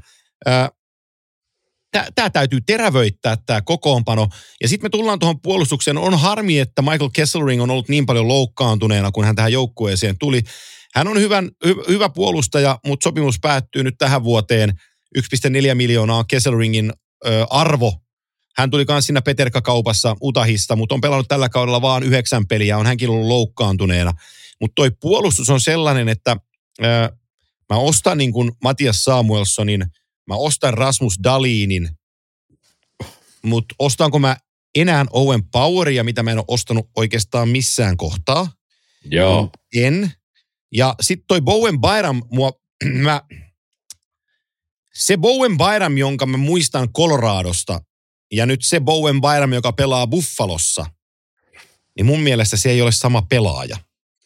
Tämä täytyy terävöittää tämä kokoonpano. Ja sitten me tullaan tuohon puolustukseen. On harmi, että Michael Kesselring on ollut niin paljon loukkaantuneena, kun hän tähän joukkueeseen tuli. Hän on hyvä puolustaja, mutta sopimus päättyy nyt tähän vuoteen. 1,4 miljoonaa on Kesselringin arvo. Hän tuli myös siinä Peterka-kaupassa Utahista, mutta on pelannut tällä kaudella vaan 9 peliä. On hänkin ollut loukkaantuneena. Mutta toi puolustus on sellainen, että mä ostan niin kuin Matias Samuelssonin, mä ostan Rasmus Dahlinin, mutta ostanko mä enää Owen Poweria, mitä mä en ole ostanut oikeastaan missään kohtaa? Joo. En. Ja sitten toi Bowen Byram, se Bowen Byram, jonka mä muistan Coloradosta, ja nyt se Bowen Byram, joka pelaa Buffalossa, niin mun mielestä se ei ole sama pelaaja.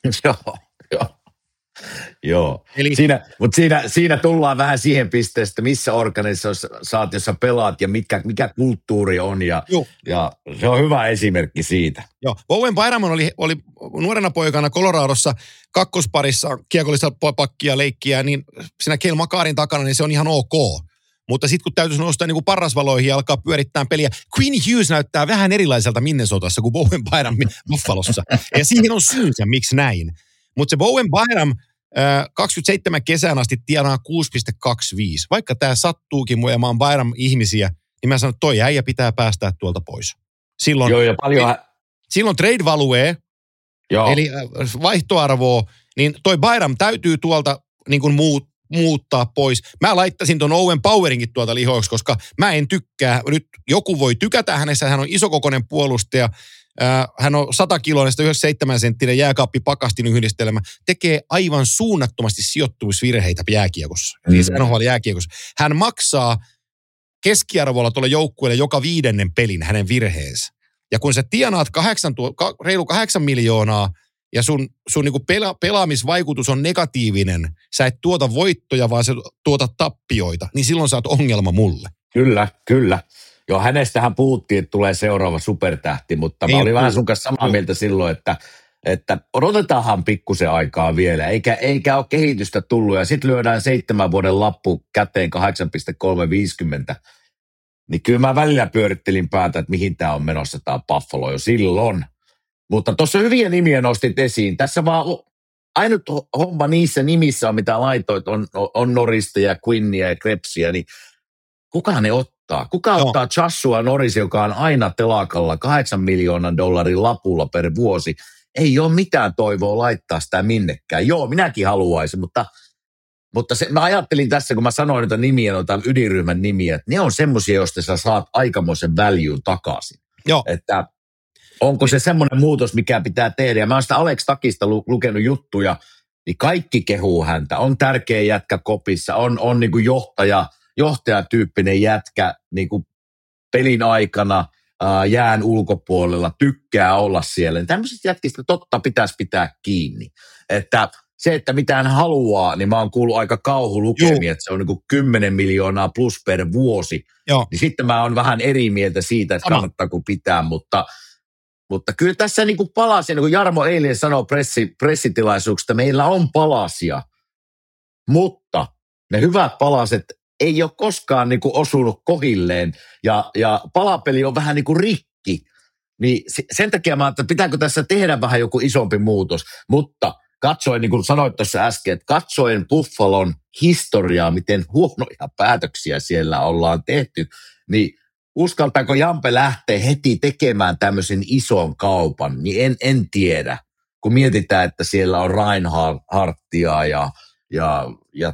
Joo. Eli, siinä tullaan vähän siihen pisteeseen, että missä organisaatiossa pelaat ja mikä kulttuuri on ja se on hyvä esimerkki siitä. Joo, Bowen Byram oli nuorena poikana Coloradossa kakkosparissa kiekollista pakkia leikkiä, niin siinä Cale Makarin takana, niin se on ihan ok. Mutta sitten kun täytyisi nostaa niin kuin parrasvaloihin ja alkaa pyörittää peliä, Quinn Hughes näyttää vähän erilaiselta Minnesotassa kuin Bowen Byram Buffalossa. Ja siihen on syynsä, miksi näin. Mutta se Bowen Byram 27 kesään asti tienaa 6,25. Vaikka tämä sattuukin mua ja mä oon Byram-ihmisiä, niin mä sanon, että toi äijä pitää päästää tuolta pois. Silloin trade value, eli vaihtoarvoa, niin toi Byram täytyy tuolta niin kuin muuttaa pois. Mä laittaisin ton Owen Powerinkin tuolta lihoiksi, koska mä en tykkää. Nyt joku voi tykätä hänessä, hän on isokokoinen puolustaja. Hän on 100-kiloinen, 97-senttinen jääkaappi pakastin yhdistelmä. Tekee aivan suunnattomasti sijoittumisvirheitä jääkiekossa. Siis NHL-jääkiekossa. Hän maksaa keskiarvolla tuolle joukkueelle joka 5. pelin hänen virheensä. Ja kun sä tienaat reilu 8 miljoonaa ja sun niinku pelaamisvaikutus on negatiivinen, sä et tuota voittoja, vaan sä tuota tappioita, niin silloin sä oot ongelma mulle. Kyllä. Joo, hänestähän puhuttiin, että tulee seuraava supertähti, mutta mä olin vähän sun kanssa samaa mieltä silloin, että että odotetaanhan pikkusen aikaa vielä, eikä ole kehitystä tullut, ja sitten lyödään 7 vuoden lappu käteen 8,350, niin kyllä mä välillä pyörittelin päätä, että mihin tämä on menossa tämä Buffalo jo silloin. Mutta tuossa hyviä nimiä nostit esiin. Tässä vaan ainut homma niissä nimissä on, mitä laitoit, on Norrista ja Quinnia ja Krebsia, niin kuka ne ottaa? Kuka ottaa Joshua Norris, joka on aina telakalla $8 miljoonan lapulla per vuosi? Ei ole mitään toivoa laittaa sitä minnekään. Joo, minäkin haluaisin, mutta mä ajattelin tässä, kun mä sanoin noita nimiä, noita ydinryhmän nimiä, että ne on semmoisia, joista sä saat aikamoisen value takaisin. Joo. Että onko se semmoinen muutos, mikä pitää tehdä? Ja mä oon sitä Alex Takista lukenut juttuja, niin kaikki kehuu häntä. On tärkeä jätkä kopissa, on niin kuin johtajatyyppinen jätkä niin kuin pelin aikana, jään ulkopuolella, tykkää olla siellä. Tämmöisistä jätkistä totta pitäisi pitää kiinni. Että se, että mitä hän haluaa, niin mä oon kuullut aika kauhulukemia, että se on niin kuin 10 miljoonaa plus per vuosi. Joo. Niin sitten mä oon vähän eri mieltä siitä, että kannattaako pitää, mutta kyllä tässä niin kuin palasia, niin kuin Jarmo eilen sanoi pressitilaisuuksista, meillä on palasia, mutta ne hyvät palaset ei ole koskaan niin kuin osunut kohilleen ja palapeli on vähän niin kuin rikki. Niin sen takia mä ajattelin, että pitääkö tässä tehdä vähän joku isompi muutos, mutta katsoin, niin kuin sanoit tuossa äsken, että katsoin Buffalon historiaa, miten huonoja päätöksiä siellä ollaan tehty, niin uskaltaako Jampe lähteä heti tekemään tämmöisen ison kaupan, niin en tiedä. Kun mietitään, että siellä on Reinhardtia ja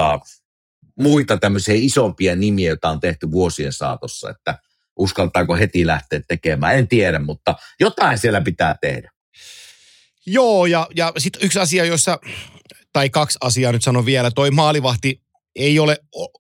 muita tämmöisiä isompia nimiä, joita on tehty vuosien saatossa, että uskaltaako heti lähteä tekemään, en tiedä, mutta jotain siellä pitää tehdä. Joo, ja sitten yksi asia, tai 2 asiaa nyt sanon vielä, toi maalivahti ei ole,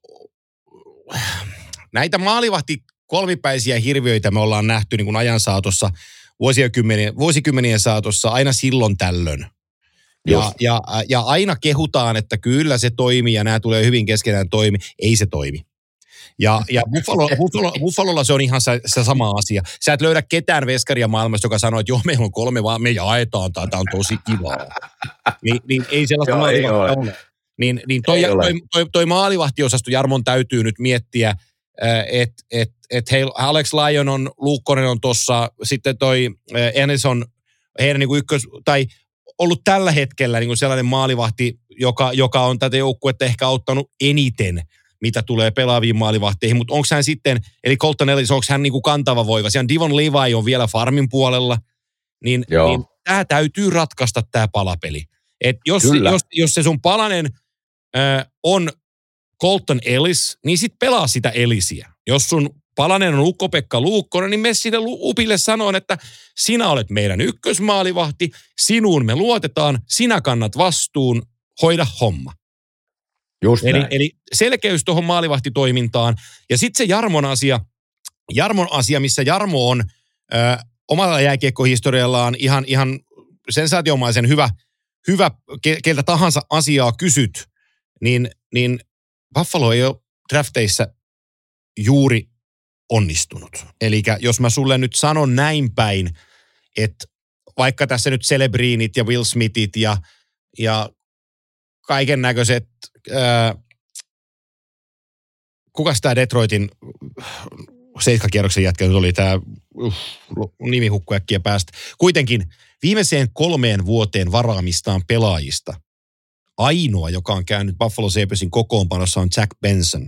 näitä maalivahti kolmipäisiä hirviöitä me ollaan nähty niin kuin ajan saatossa, vuosikymmenien saatossa, aina silloin tällöin. Ja aina kehutaan, että kyllä se toimii ja nämä tulee hyvin keskenään toimi. Ei se toimi. Ja Buffalolla se on ihan se sama asia. Sä et löydä ketään veskaria maailmassa, joka sanoo, että joo, meillä on 3, vaan me jaetaan, tämä on tosi kivaa. Niin ei sellaista maalivahtia ole. Niin toi maalivahtiosasto Jarmon täytyy nyt miettiä, että hei, Alex Lyon on, Luukkonen on tossa, sitten toi Anderson, heidän niin kuin tai ollut tällä hetkellä niin kuin sellainen maalivahti, joka on tätä joukkuetta ehkä auttanut eniten, mitä tulee pelaaviin maalivahteihin, mutta onko hän sitten, eli Colton Ellis, onko hän niin kuin kantava voiva? Siellä Devon Levi on vielä farmin puolella, niin tämä täytyy ratkaista tämä palapeli. Et jos se sun palanen on Colton Ellis, niin sit pelaa sitä Ellisiä. Jos sun palanen on Ukko-Pekka Luukkonen, niin mene sille Upille sanoen, että sinä olet meidän ykkösmaalivahti, sinuun me luotetaan, sinä kannat vastuun, hoida homma. Eli selkeys tuohon maalivahtitoimintaan. Ja sitten se Jarmon asia, missä Jarmo on omalla jääkiekkohistoriallaan ihan sensaatiomaisen hyvä, keltä tahansa asiaa kysyt, niin Buffalo ei ole drafteissa juuri onnistunut. Eli jos mä sulle nyt sanon näin päin, että vaikka tässä nyt Celebrinit ja Will Smithit ja kaiken näköiset, kukas tämä Detroitin 7-kierroksen jätkä oli tämä nimi hukkui äkkiä päästä. Kuitenkin viimeiseen 3 vuoteen varaamistaan pelaajista ainoa, joka on käynyt Buffalo Sabresin kokoonpanossa, on Jack Benson.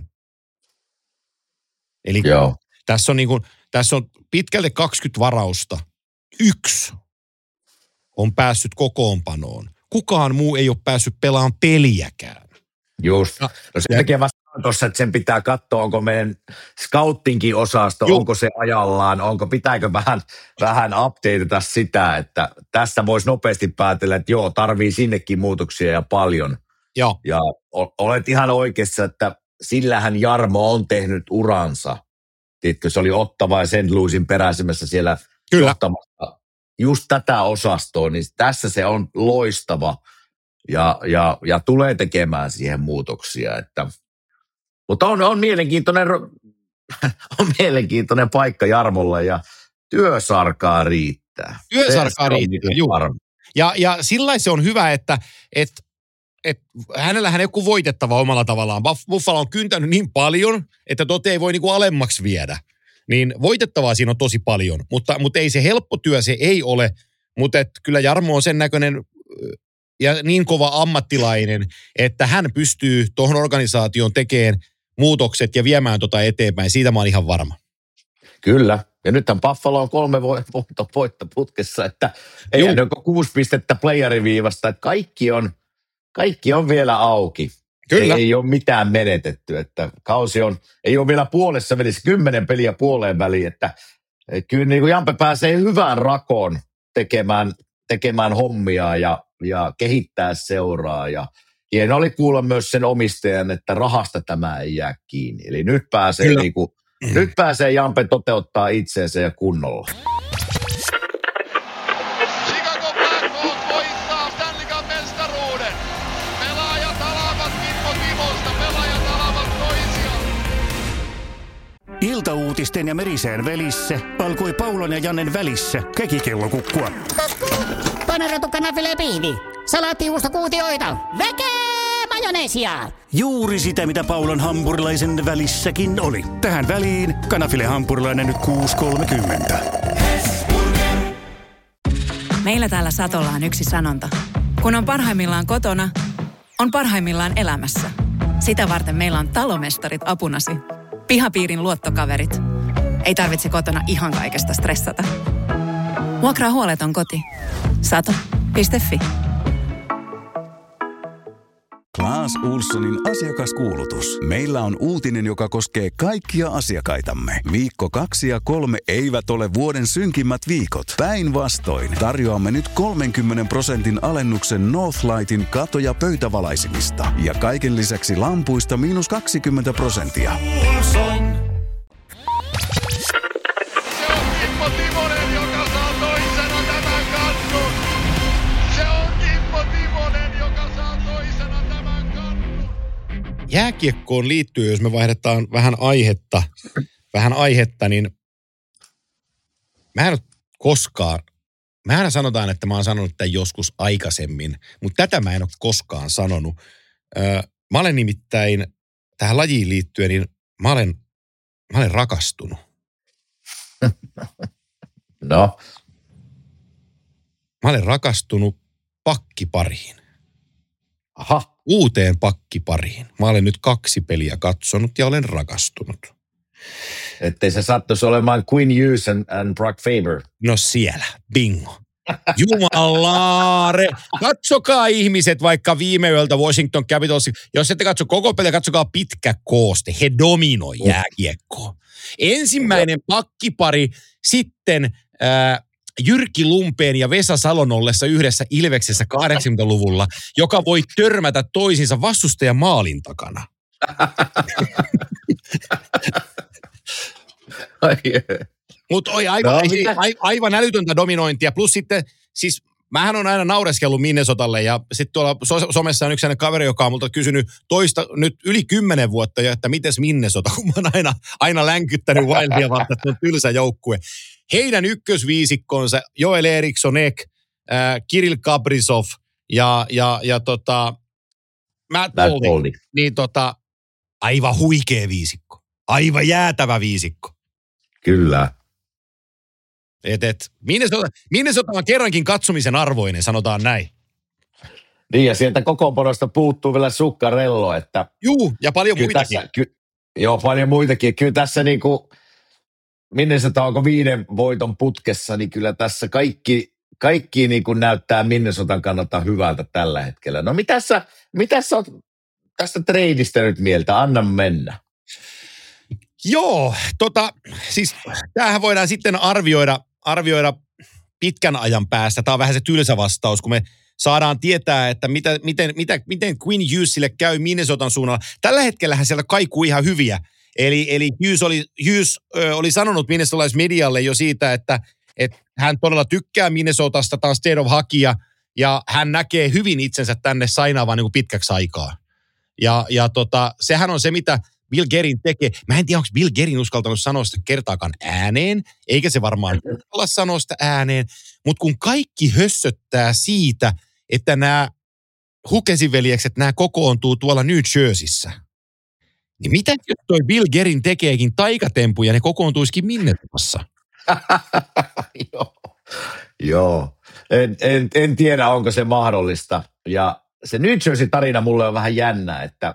Eli tässä on pitkälti 20 varausta. 1 on päässyt kokoonpanoon. Kukaan muu ei ole päässyt pelaamaan peliäkään. Just. No sen takia mä sanoin tuossa, että sen pitää katsoa, onko meidän scoutingin osasto, onko se ajallaan, pitääkö vähän updateta sitä, että tässä voisi nopeasti päätellä, että joo, tarvii sinnekin muutoksia ja paljon. Joo. Ja olet ihan oikeassa, että sillähän Jarmo on tehnyt uransa. Tiedätkö, se oli Ottava ja St. Louisin peräisemmässä siellä johtamassa just tätä osastoa, niin tässä se on loistava ja tulee tekemään siihen muutoksia. Mutta on mielenkiintoinen paikka Jarmolle ja työsarkaa riittää. Työsarkaa riittää, Ja sillä se on hyvä, että hänellähän ei ole kuin voitettava omalla tavallaan. Buffalo on kyntänyt niin paljon, että ei voi niinku alemmaksi viedä. Niin voitettavaa siinä on tosi paljon, mutta ei se helppo työ, se ei ole. Mutta kyllä Jarmo on sen näköinen ja niin kova ammattilainen, että hän pystyy tuohon organisaatioon tekemään muutokset ja viemään eteenpäin. Siitä mä oon ihan varma. Kyllä. Ja nythän Buffalo on 3 voittoputkessa, että ei ole 6 pistettä playeriviivasta, että kaikki on vielä auki. Kyllä. Ei ole mitään menetetty, että kausi ei ole vielä puolessa välissä, 10 peliä puoleen väliin, että kyllä niin kuin Jampe pääsee hyvään rakoon tekemään hommia ja kehittää seuraa. Ja hieno oli kuulla myös sen omistajan, että rahasta tämä ei jää kiinni. Eli nyt pääsee Jampe toteuttaa itseensä ja kunnolla. Chicago Blackhawks voittaa Stanley Cup -mestaruuden. Pelaajat alavat Kimmo Timosta, pelaajat alavat toisiaan. Iltauutisten ja Meriseen välissä alkoi Paulan ja Jannen välissä kekikellokukkua. Panerotu kanafille piivi. Salaattijuusto kuutioita. Väkeä majoneesia. Juuri sitä, mitä Paulan hampurilaisen välissäkin oli. Tähän väliin kanafille hampurilainen nyt 6.30. Meillä täällä Satolla on yksi sanonta. Kun on parhaimmillaan kotona, on parhaimmillaan elämässä. Sitä varten meillä on talomestarit apunasi. Pihapiirin luottokaverit. Ei tarvitse kotona ihan kaikesta stressata. Vuokraa huoleton koti. Sato.fi. Klaas Olssonin asiakaskuulutus. Meillä on uutinen, joka koskee kaikkia asiakkaitamme. Viikko 2 ja 3 eivät ole vuoden synkimmät viikot. Päinvastoin tarjoamme nyt 30% alennuksen Northlightin kato- ja pöytävalaisimista. Ja kaiken lisäksi lampuista -20%. Se on Kimmo Timonen, joka saa toisena tämän kannun. Se on Kimmo Timonen, joka saa toisena tämän kannun. Jääkiekkoon liittyen, jos me vaihdetaan vähän aihetta, niin mehän sanotaan, että mä oon sanonut tämän joskus aikaisemmin, mutta tätä mä en ole koskaan sanonut. Mä olen nimittäin tähän lajiin liittyen, niin mä olen rakastunut. No. Mä olen rakastunut pakkipariin. Aha. Uuteen pakkipariin. Mä olen nyt 2 peliä katsonut ja olen rakastunut. Ettei se sattuisi olemaan Quinn Hughes and Brock Faber. No siellä, bingo. Jumalaare. Katsokaa ihmiset vaikka viime yöltä Washington Capitals. Jos ette katso koko peliä, katsokaa pitkä kooste. He dominoi jääkiekkoa. Ensimmäinen pakkipari, sitten Jyrki Lumpeen ja Vesa Salon ollessa yhdessä Ilveksessä 80-luvulla, joka voi törmätä toisinsa vastustajan maalin takana. Mutta aivan älytöntä dominointia. Plus sitten, siis mähän on aina naureskellut Minnesotalle ja sitten tuolla somessa on yksi sellainen kaveri, joka on multa kysynyt nyt yli 10 vuotta jo, että mites Minnesota, kun mä oon aina länkyttänyt Wildia varten, että on tylsä joukkue. Heidän ykkösviisikkonsa, Joel Eriksson Ek, Kirill Kaprizov ja Matt Boldy. Niin aivan huikea viisikko. Aivan jäätävä viisikko. Kyllä. Minnesota on kerrankin katsomisen arvoinen, sanotaan näin. Niin, ja sieltä kokoonpanosta puuttuu vielä Zuccarello, että... Juu, ja paljon muitakin. Paljon muitakin. Kyllä tässä niinku, Minnesota onko 5 voiton putkessa, niin kyllä tässä kaikki niinku näyttää Minnesotan kannalta hyvältä tällä hetkellä. No mitä sä oot tästä treidistä nyt mieltä? Anna mennä. Joo, siis tämähän voidaan sitten arvioida pitkän ajan päästä. Tämä on vähän se tylsä vastaus, kun me saadaan tietää, että miten Quinn Hughesille käy Minnesotan suunnalla. Tällä hetkellähän siellä kaikuu ihan hyviä. Eli Hughes oli sanonut minnesotalaismedialle jo siitä, että hän todella tykkää Minnesotasta, tämä on state of hockey, ja hän näkee hyvin itsensä tänne sainaavan niin kuin pitkäksi aikaa. Ja sehän on se, mitä Bill Guerin tekee. Mä en tiedä, onko Bill Guerin uskaltanut sanoa sitä kertaakaan ääneen, eikä se varmaan olla sanoa sitä ääneen, mutta kun kaikki hössöttää siitä, että nämä Hukesi-veljekset, nämä kokoontuu tuolla New Jerseyssä, niin mitä jos toi Bill Guerin tekeekin taikatempuja ja ne kokoontuisikin Minnesotassa? Joo. En tiedä, onko se mahdollista. Ja se New Jersey-tarina mulle on vähän jännä, että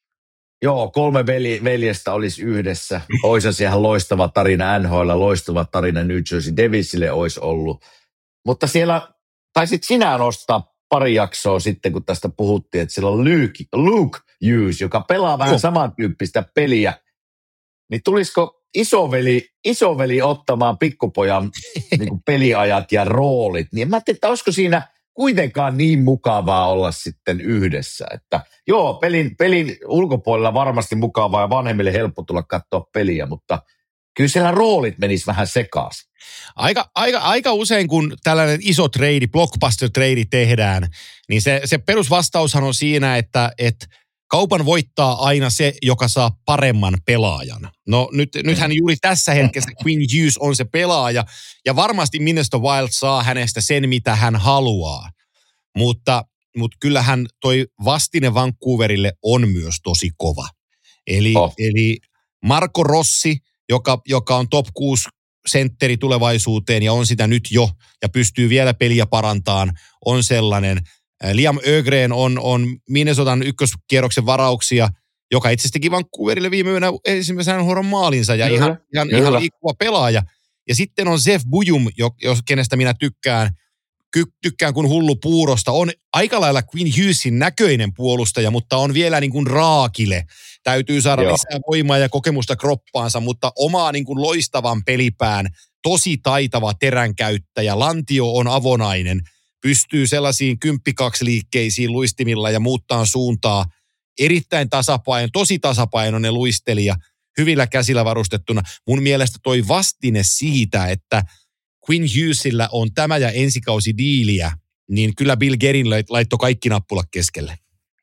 3 veljestä olisi yhdessä. Olisi se ihan loistava tarina NHL, loistava tarina New Jersey Devilsille olisi ollut. Mutta siellä, taisit sinä nostaa pari jaksoa sitten, kun tästä puhuttiin, että siellä on Luke Hughes, joka pelaa vähän samantyyppistä peliä. Niin tulisiko isoveli ottamaan pikkupojan niin kuin peliajat ja roolit? Niin mä ajattelin, että olisiko siinä kuitenkaan niin mukavaa olla sitten yhdessä. Että pelin ulkopuolella varmasti mukavaa ja vanhemmille helppo tulla katsoa peliä, mutta kyllä siellä roolit menis vähän sekaisin. Aika usein, kun tällainen iso trade, blockbuster-trade tehdään, niin se perusvastaushan on siinä, että kaupan voittaa aina se, joka saa paremman pelaajan. No nythän juuri tässä hetkessä Quinn Hughes on se pelaaja, ja varmasti Minnesota Wild saa hänestä sen, mitä hän haluaa. Mutta kyllähän toi vastine Vancouverille on myös tosi kova. Eli Marco Rossi, joka on top 6 sentteri tulevaisuuteen ja on sitä nyt jo ja pystyy vielä peliä parantamaan, on sellainen. Liam Ögren on Minnesotan ykköskierroksen varauksia, joka itse asiassa teki Vancouverille viime yönä ensimmäisen horon maalinsa ja ihan liikkuva pelaaja. Ja sitten on Zev Bujum, kenestä minä tykkään kuin hullu puurosta. On aika lailla Quinn Hughesin näköinen puolustaja, mutta on vielä niin kuin raakile. Täytyy saada lisää voimaa ja kokemusta kroppaansa, mutta omaa niin kuin loistavan pelipään, tosi taitava teränkäyttäjä. Lantio on avonainen, pystyy sellaisiin 10-2 liikkeisiin luistimilla ja muuttaa suuntaa. Erittäin tosi tasapainoinen luistelija, hyvillä käsillä varustettuna. Mun mielestä toi vastine siitä, että Quinn Hughesillä on tämä ja ensikausi diiliä, niin kyllä Bill Guerin laittoi kaikki nappulat keskelle.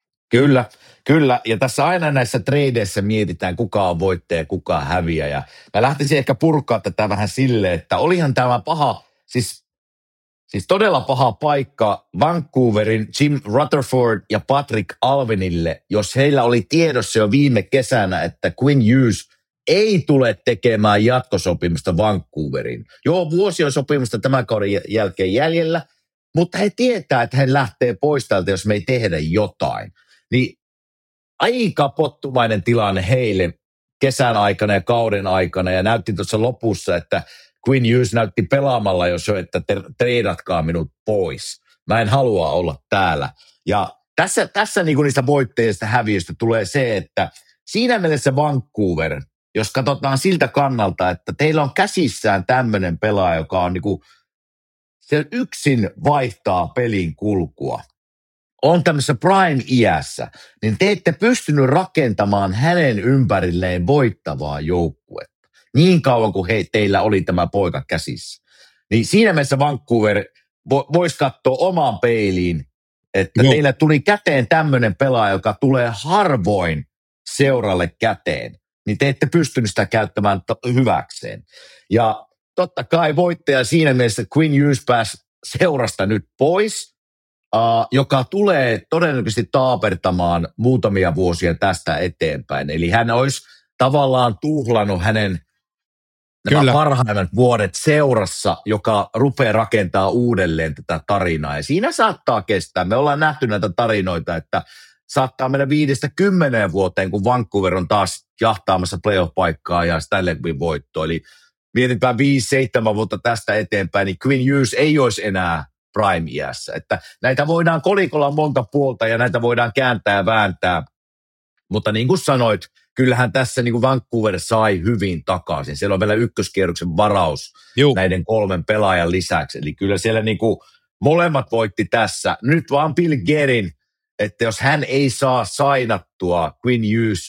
Kyllä. Ja tässä aina näissä tradeissa mietitään, kuka on voittaja ja kuka on häviäjä. Ja mä lähtisin ehkä purkaa tätä vähän silleen, että olihan tämä paha, siis todella paha paikka Vancouverin Jim Rutherford ja Patrick Alvinille, jos heillä oli tiedossa jo viime kesänä, että Quinn Hughes ei tule tekemään jatkosopimusta Vancouveriin. Vuosi on sopimusta tämän kauden jälkeen jäljellä, mutta he tietää, että he lähtee pois täältä, jos me ei tehdä jotain. Niin aika pottumainen tilanne heille kesän aikana ja kauden aikana, ja näytti tuossa lopussa, että Quinn Hughes näytti pelaamalla että treidatkaa minut pois. Mä en halua olla täällä. Ja tässä niin kuin niistä voitteista häviöistä tulee se, että siinä mielessä Vancouver, jos katsotaan siltä kannalta, että teillä on käsissään tämmöinen pelaaja, joka on niin kuin, se yksin vaihtaa pelin kulkua, on tämmöisessä prime-iässä, niin te ette pystynyt rakentamaan hänen ympärilleen voittavaa joukkuetta. Niin kauan kuin teillä oli tämä poika käsissä. Niin siinä mielessä Vancouver voisi katsoa omaan peiliin, että teillä tuli käteen tämmöinen pelaaja, joka tulee harvoin seuralle käteen. Niin te ette pystynyt sitä käyttämään hyväkseen. Ja totta kai voittaja siinä mielessä Quinn Hughes pääsi seurasta nyt pois, joka tulee todennäköisesti taapertamaan muutamia vuosia tästä eteenpäin. Eli hän olisi tavallaan tuhlannut hänen nämä parhaimmat vuodet seurassa, joka rupeaa rakentaa uudelleen tätä tarinaa. Ja siinä saattaa kestää. Me ollaan nähty näitä tarinoita, että saattaa mennä 5-10 vuoteen, kun Vancouver on taas jahtaamassa playoff-paikkaa ja Stanley Cupin voittoa. Eli mietitään 5-7 vuotta tästä eteenpäin, niin Quinn Hughes ei olisi enää prime-iässä. Että näitä voidaan kolikolla monta puolta ja näitä voidaan kääntää ja vääntää. Mutta niin kuin sanoit, kyllähän tässä niin kuin Vancouver sai hyvin takaisin. Siellä on vielä ykköskierroksen varaus näiden 3 pelaajan lisäksi. Eli kyllä siellä niin kuin molemmat voitti tässä. Nyt vaan Bill Guerin, että jos hän ei saa sainattua Quinn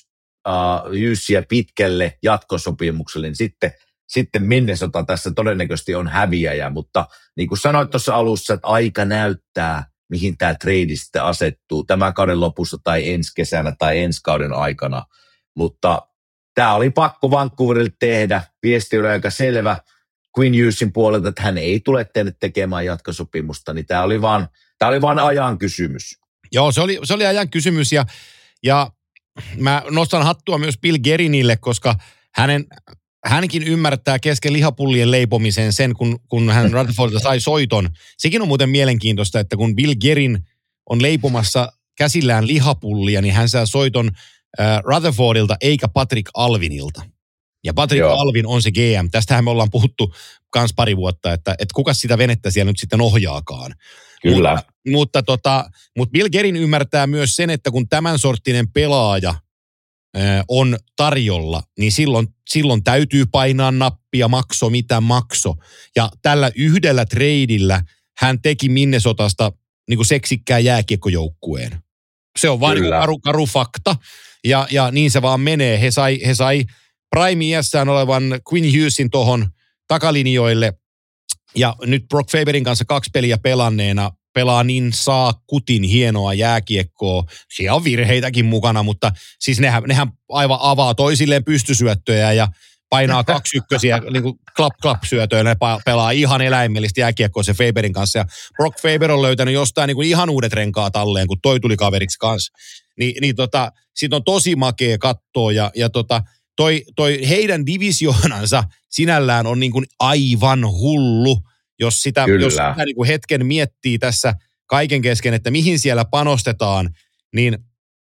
Hughesia pitkälle jatkosopimukselle, niin sitten Minnesota tässä todennäköisesti on häviäjä. Mutta niin kuin sanoit tuossa alussa, että aika näyttää, mihin tämä trade sitten asettuu tämän kauden lopussa tai ensi kesänä tai ensi kauden aikana. Mutta tämä oli pakko Vancouverille tehdä. Viesti oli aika selvä Quinn Hughesin puolelta, että hän ei tule tänne tekemään jatkosopimusta, niin tämä oli vaan ajan kysymys. Joo, se oli ajan kysymys ja mä nostan hattua myös Bill Guerinille, koska hänkin ymmärtää kesken lihapullien leipomisen sen, kun hän Rutherfordilta sai soiton. Sekin on muuten mielenkiintoista, että kun Bill Guerin on leipomassa käsillään lihapullia, niin hän saa soiton Rutherfordilta eikä Patrick Alvinilta. Ja Patrick Alvin on se GM. Tästähän me ollaan puhuttu kans pari vuotta, että kuka sitä venettä siellä nyt sitten ohjaakaan. Kyllä. Mutta Bill Guerin ymmärtää myös sen, että kun tämän sorttinen pelaaja on tarjolla, niin silloin täytyy painaa nappia, makso mitä makso. Ja tällä yhdellä treidillä hän teki Minnesotasta niin kuin seksikkään jääkiekkojoukkueen. Se on vain niin karu fakta. Ja niin se vaan menee. He sai prime-iässään olevan Quinn Hughesin tohon takalinjoille. Ja nyt Brock Faberin kanssa 2 peliä pelanneena pelaa niin kutin hienoa jääkiekkoa. Siellä on virheitäkin mukana, mutta siis nehän aivan avaa toisilleen pystysyöttöjä ja painaa 2 ykkösiä niin kuin klap-klap-syötöjä. Ne pelaa ihan eläimellistä jääkiekkoa se Faberin kanssa. Ja Brock Faber on löytänyt jostain niin kuin ihan uudet renkaat talleen, kun toi tuli kaveriksi kanssa. Siitä on tosi makea katsoa ja toi heidän divisioonansa sinällään on niin kuin aivan hullu. Jos sitä niin kuin hetken miettii tässä kaiken kesken, että mihin siellä panostetaan, niin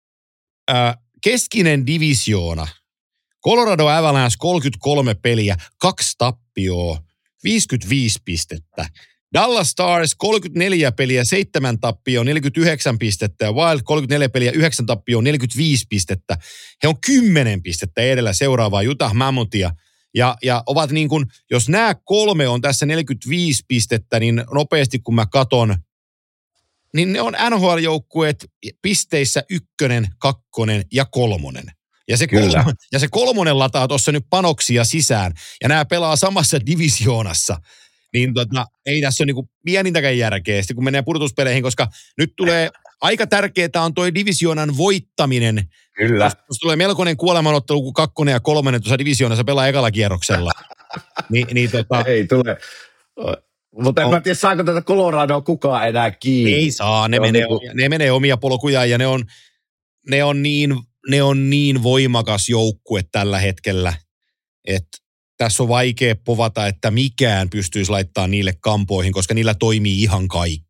keskinen divisioona, Colorado Avalanche 33 peliä, 2 tappioa, 55 pistettä. Dallas Stars 34 peliä, 7 tappioa, 49 pistettä ja Wild 34 peliä, 9 tappioa, 45 pistettä. He on 10 pistettä edellä seuraavaa Utah Mammothia. Ja ovat niin kuin, jos nämä 3 on tässä 45 pistettä, niin nopeasti kun mä katon, niin ne on NHL-joukkueet pisteissä 1, 2 ja 3. Ja se 3 lataa tuossa nyt panoksia sisään, ja nämä pelaa samassa divisioonassa. Niin ei tässä ole niin kuin pienintäkään järkeä, kun menee pudotuspeleihin, koska nyt tulee aika tärkeää on toi divisioonan voittaminen. Kyllä. Jos tulee melkoinen kuolemanottelu, kun 2 ja 3 tuossa divisioonassa pelaa ekalla kierroksella. Ei tule. Mutta en mä tiedä, saako tätä Coloradoa kukaan enää kiinni. Ei saa, ne menee omia polkujaan ja ne on niin voimakas joukkue tällä hetkellä, että tässä on vaikea povata, että mikään pystyisi laittamaan niille kampoihin, koska niillä toimii ihan kaikki.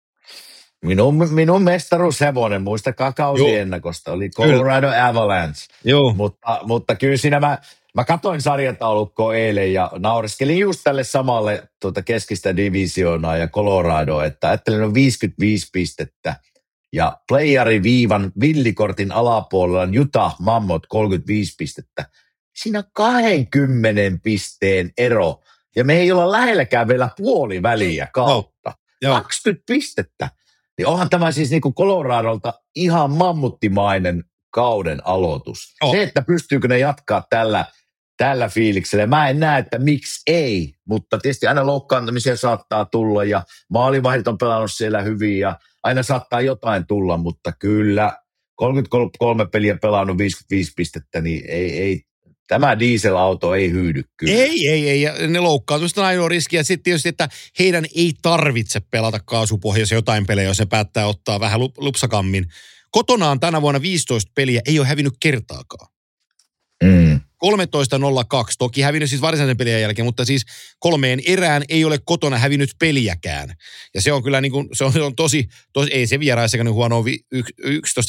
Minun mestaruushevonen, muistakaa kausiennakosta, oli Colorado Avalanche. Joo. Mutta kyllä siinä mä katsoin sarjataulukkoa eilen ja naureskelin just tälle samalle keskistä divisioonaa ja Coloradoa, että ajattelin on 55 pistettä ja playeriviivan villikortin alapuolella on Utah Mammoth 35 pistettä. Siinä on 20 pisteen ero ja me ei olla lähelläkään vielä puoliväliä kautta. 20 pistettä. Niin onhan tämä siis niin kuin Coloradolta ihan mammuttimainen kauden aloitus. Se, että pystyykö ne jatkaa tällä fiiliksellä. Mä en näe, että miksi ei, mutta tietysti aina loukkaantumisia saattaa tulla ja maalivahdit on pelannut siellä hyvin ja aina saattaa jotain tulla, mutta kyllä 33 peliä pelannut 55 pistettä, niin ei tämä dieselauto ei hyydy kyllä. Ei. Ja ne loukkaantumiset on ainoa riski. Ja sitten tietysti, että heidän ei tarvitse pelata kaasupohjassa jotain pelejä, jos se päättää ottaa vähän lupsakammin. Kotonaan tänä vuonna 15 peliä ei ole hävinnyt kertaakaan. 13-0-2. Toki hävinnyt siis varsinaisen pelien jälkeen, mutta siis 3 erään ei ole kotona hävinnyt peliäkään. Ja se on kyllä niin kuin, se on tosi ei se vieraissakaan niin huonoa 11-2-5.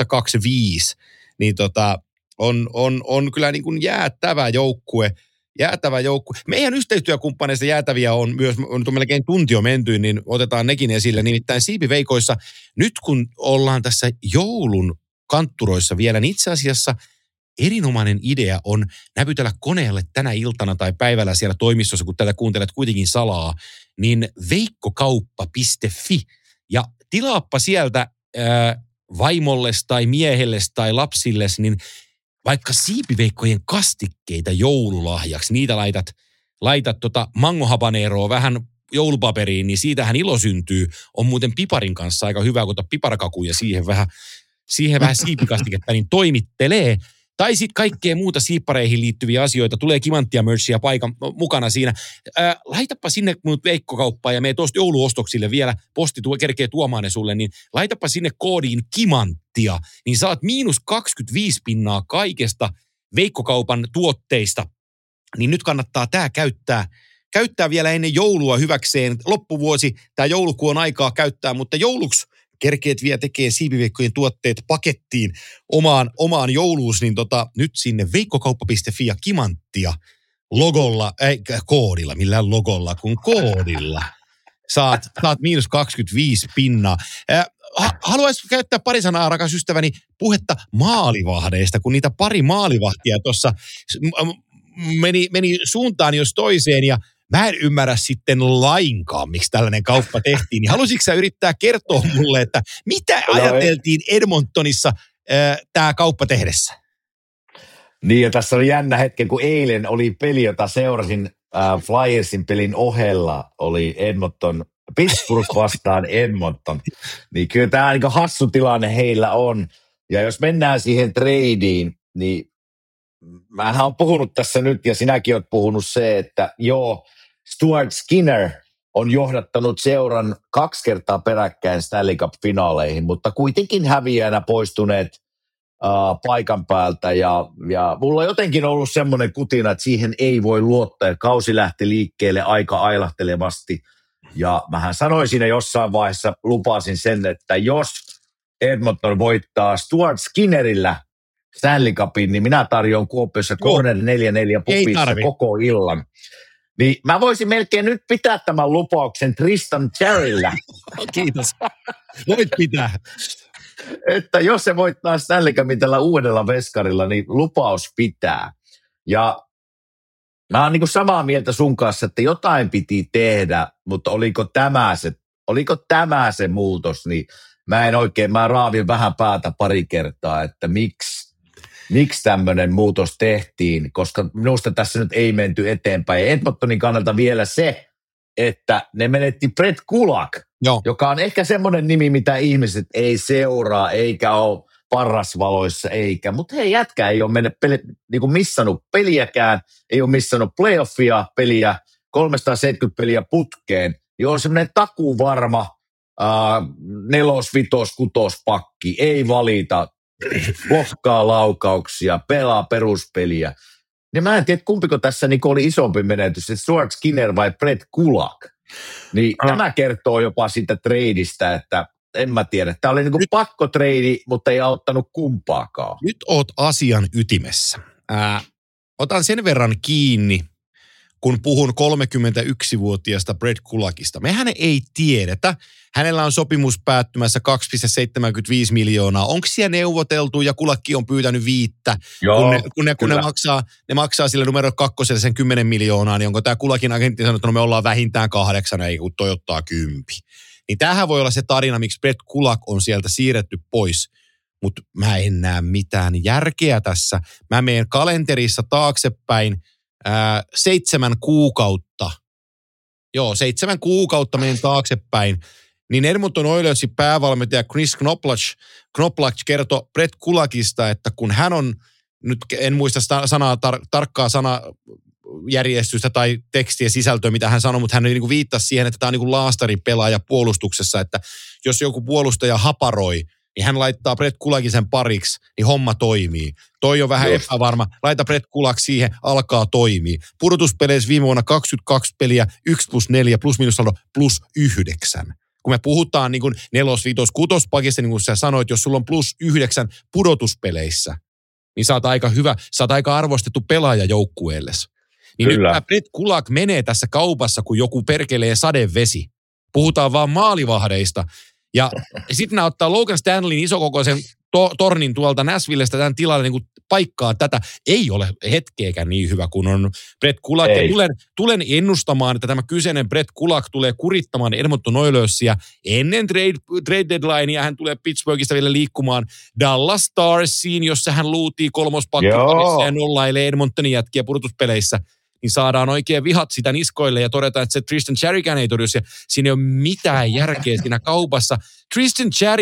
Niin on kyllä niin kuin jäätävä joukkue. Meidän yhteistyökumppaneista jäätäviä on myös, on melkein tunti jo menty, niin otetaan nekin esille. Nimittäin Siipiveikoissa, nyt kun ollaan tässä joulun kantturoissa vielä, niin itse asiassa erinomainen idea on näpytellä koneelle tänä iltana tai päivällä siellä toimistossa, kun tätä kuuntelet kuitenkin salaa, niin veikkokauppa.fi ja tilaappa sieltä vaimolles tai miehelles tai lapsilles, niin vaikka siipiveikkojen kastikkeita joululahjaksi, niitä laitat mangohabaneroa vähän joulupaperiin, niin siitähän ilo syntyy. On muuten piparin kanssa aika hyvä, kun ottaa piparkakuja siihen vähän siipikastiketta, niin toimittelee. Tai sitten kaikkea muuta siippareihin liittyviä asioita. Tulee kimanttia merchia paikan mukana siinä. Laitapa sinne mun Veikko-kauppaan ja mene tuosta jouluostoksille vielä. Posti kerkee tuomaan ne sulle. Niin laitapa sinne koodiin kimanttia. Niin saat -25% kaikesta Veikko-kaupan tuotteista. Niin nyt kannattaa tää käyttää vielä ennen joulua hyväkseen. Loppuvuosi, tämä joulukuu on aikaa käyttää, mutta jouluksi kerkeet vielä tekee Siipiveikkojen tuotteet pakettiin omaan jouluus, niin nyt sinne veikkokauppa.fi ja kimanttia logolla, koodilla, millään logolla kuin koodilla. Saat -25%. Haluaisin käyttää pari sanaa, rakas ystäväni, puhetta maalivahdeista, kun niitä pari maalivahtia tuossa meni suuntaan jos toiseen ja mä en ymmärrä sitten lainkaan, miksi tällainen kauppa tehtiin. Niin halusitko sä yrittää kertoa mulle, että mitä ajateltiin Edmontonissa tämä kauppa tehdessä? Niin ja tässä oli jännä hetken, kun eilen oli peli, jota seurasin Flyersin pelin ohella, oli Pittsburgh vastaan Edmonton. Niin kyllä tämä niin hassu tilanne heillä on. Ja jos mennään siihen tradeen, niin mähän olen puhunut tässä nyt, ja sinäkin olet puhunut se, että Stuart Skinner on johdattanut seuran 2 kertaa peräkkäin Stanley Cup-finaaleihin, mutta kuitenkin häviäjänä poistuneet paikan päältä, ja mulla on jotenkin ollut semmoinen kutina, että siihen ei voi luottaa, ja kausi lähti liikkeelle aika ailahtelevasti, ja mähän sanoin siinä jossain vaiheessa, lupasin sen, että jos Edmonton voittaa Stuart Skinnerillä Stanley Cupin, niin minä tarjoan Kuopiossa Corner 44 pupissa koko illan. Niin mä voisin melkein nyt pitää tämän lupauksen Tristan Jarryllä. Kiitos. Voit pitää. Että jos se voittaa Stanley Cupin tällä uudella veskarilla, niin lupaus pitää. Ja mä oon niin samaa mieltä sun kanssa, että jotain piti tehdä, mutta oliko tämä se muutos, niin mä raavin vähän päätä pari kertaa, että miksi tämmöinen muutos tehtiin, koska minusta tässä nyt ei menty eteenpäin. Edmontonin kannalta vielä se, että ne menetti Brett Kulak, joka on ehkä semmoinen nimi, mitä ihmiset ei seuraa, eikä ole parrasvaloissa, mutta hei, jätkä ei ole niin missannut peliäkään, ei ole missannut playoffia peliä, 370 peliä putkeen, niin on semmoinen takuvarma 4, 5, 6 pakki, ei valita, blokkaa laukauksia, pelaa peruspeliä. Niin mä en tiedä, kumpiko tässä niin oli isompi menetys, että Stuart Skinner vai Brett Kulak. Niin tämä kertoo jopa siitä treidistä, että en mä tiedä. Tämä oli niin kuin pakkotreidi, mutta ei auttanut kumpaakaan. Nyt oot asian ytimessä. Otan sen verran kiinni, kun puhun 31-vuotiaasta Brett Kulakista. Mehän ei tiedetä. Hänellä on sopimus päättymässä 2,75 miljoonaa. Onko siellä neuvoteltu ja Kulakki on pyytänyt 5? Kun ne maksaa sille numero 2 sen 10 miljoonaa, niin onko tämä Kulakin agentti sanonut, että me ollaan vähintään 8, ei kun toi ottaa 10. Niin tämähän voi olla se tarina, miksi Brett Kulak on sieltä siirretty pois. Mutta mä en näe mitään järkeä tässä. Mä menen kalenterissa taaksepäin 7 kuukautta. 7 kuukautta menen taaksepäin. Niin Edmonton Oilersin päävalmentaja Chris Knoplach kertoi Brett Kulakista, että kun hän on, nyt en muista tarkkaa sanajärjestystä tai tekstiä sisältöä, mitä hän sanoi, mutta hän niin viittasi siihen, että tämä on niin laastaripelaaja puolustuksessa, että jos joku puolustaja haparoi, niin hän laittaa Brett Kulakin sen pariksi, niin homma toimii. Toi on vähän epävarma. Laita Brett Kulak siihen, alkaa toimii. Pudotuspeleissä viime vuonna 22 peliä, 1+4, plus-minussaldo +9. Kun me puhutaan niin kuin 4, 5, 6 pakista, niin kuin sä sanoit, jos sulla on +9 pudotuspeleissä, niin sä oot aika hyvä, sä oot aika arvostettu pelaaja joukkueelles. Niin kyllä. Nyt Brett Kulak menee tässä kaupassa, kun joku perkelee sadevesi. Puhutaan vaan maalivahdeista. Ja sitten nämä ottaa Logan Stanleyn isokokoisen tornin tuolta Nashvillestä tämän tilalle niin kuin paikkaa tätä. Ei ole hetkeäkään niin hyvä kuin on Brett Kulak. Ja tulen ennustamaan, että tämä kyseinen Brett Kulak tulee kurittamaan Edmonton Oilersia ennen trade deadlinea. Hän tulee Pittsburghista vielä liikkumaan Dallas Starsiin, jossa hän luutii kolmospakkiparissa ja nollailee Edmontonin jätkiä pudotuspeleissä. Niin saadaan oikein vihat sitä niskoille ja todetaan, että se Tristan Jarrykään ei torjus. Siinä ei ole mitään järkeä siinä kaupassa. Tristan Jarry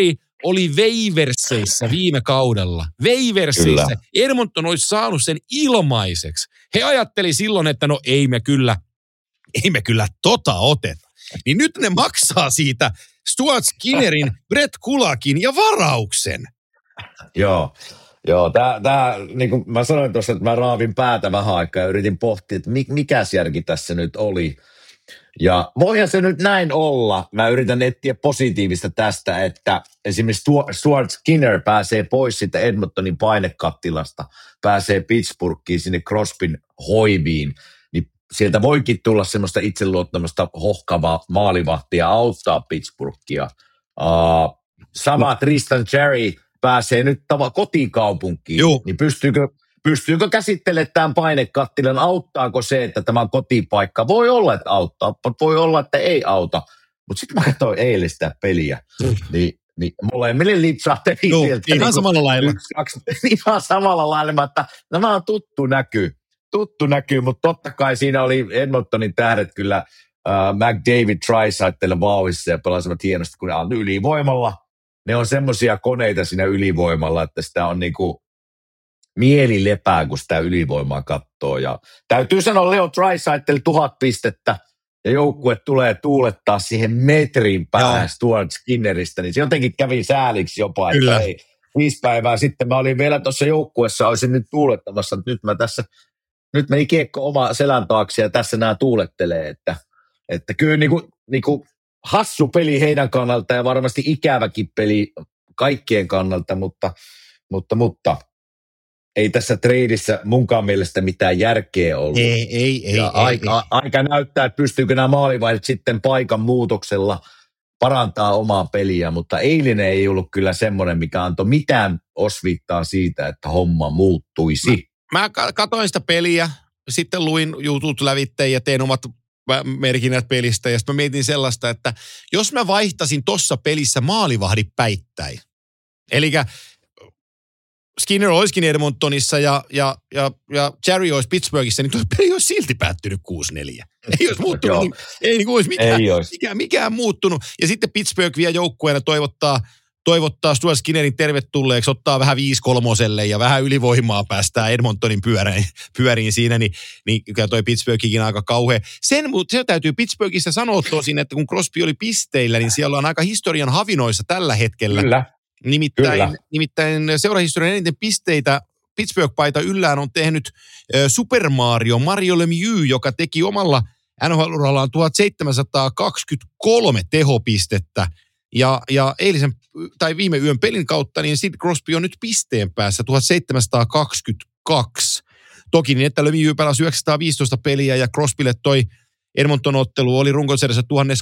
oli waiverseissä viime kaudella. Waiverseissä. Kyllä. Edmonton olisi saanut sen ilmaiseksi. He ajatteli silloin, että no ei me kyllä oteta. Niin nyt ne maksaa siitä Stuart Skinnerin, Brett Kulakin ja varauksen. Joo, tää niin kuin mä sanoin tuossa, että mä raavin päätä vähän aikaa ja yritin pohtia, että mikä järki tässä nyt oli. Ja voihan se nyt näin olla. Mä yritän etsiä positiivista tästä, että esimerkiksi Stuart Skinner pääsee pois siitä Edmontonin painekattilasta, pääsee Pittsburghiin sinne Crosbyn hoiviin, niin sieltä voikin tulla semmoista itseluottamusta hohkavaa maalivahtia auttaa Pittsburghia. Sama Tristan Jarry pääsee nyt kotikaupunkiin, niin pystyykö käsittelemään tämän painekattilan, auttaako se, että tämä kotipaikka? Voi olla, että auttaa, voi olla, että ei auta. Mutta sitten mä katsoin eilestä peliä, niin molemmille lipsahteli sieltä. Ihan samalla lailla. Ihan samalla lailla, että nämä on tuttu näkyy, mutta totta kai siinä oli Edmontonin tähdet kyllä McDavid Draisaitl vauhissa ja pelasivat hienosti, kun ne on ylivoimalla. Ne on semmoisia koneita siinä ylivoimalla, että sitä on niinku mieli lepää, kun sitä ylivoimaa katsoo. Ja täytyy sanoa, Leo Draisaitl 1000 pistettä ja joukkue tulee tuulettaa siihen metrin päähän Stuart Skinneristä, niin se jotenkin kävi sääliksi jopa, että ei, 5 päivää sitten mä olin vielä tuossa joukkuessa, olisin nyt tuulettamassa, että nyt meni kiekko oma selän taakse ja tässä nämä tuulettelee, että kyllä niinku hassu peli heidän kannalta ja varmasti ikäväkin peli kaikkien kannalta, mutta ei tässä treidissä munkaan mielestä mitään järkeä ollut. Ei. Aika näyttää, että pystyykö nämä maalivahdit sitten paikan muutoksella parantaa omaa peliä, mutta eilinen ei ollut kyllä semmoinen, mikä antoi mitään osviittaa siitä, että homma muuttuisi. Mä katsoin sitä peliä, sitten luin jutut lävitteen ja tein omat merkinnät pelistä, ja sitten mä mietin sellaista, että jos mä vaihtasin tossa pelissä maalivahdit päittäin, eli Skinner olisikin Edmontonissa ja Jarry olisi Pittsburghissa, niin tuo peli olisi silti päättynyt 6-4. Ei olisi muuttunut, ei olisi mikään muuttunut. Ja sitten Pittsburgh vielä joukkueena toivottaa Stuart Skinnerin tervetulleeksi, ottaa vähän 5-3 ja vähän ylivoimaa päästää Edmontonin pyöriin siinä, niin toi Pittsburghikin aika kauhea. Se täytyy Pittsburghissa sanoa tosin, että kun Crosby oli pisteillä, niin siellä on aika historian havinoissa tällä hetkellä. Kyllä. Nimittäin seurahistorian eniten pisteitä Pittsburgh-paita yllään on tehnyt Super Mario Lemieux, joka teki omalla NHL-urallaan 1723 tehopistettä. Ja viime yön pelin kautta, niin Sid Crosby on nyt pisteen päässä 1722. Toki niin, että Lemieux pelasi 915 peliä ja Crosbylle toi Edmonton-ottelu oli runkosarjassa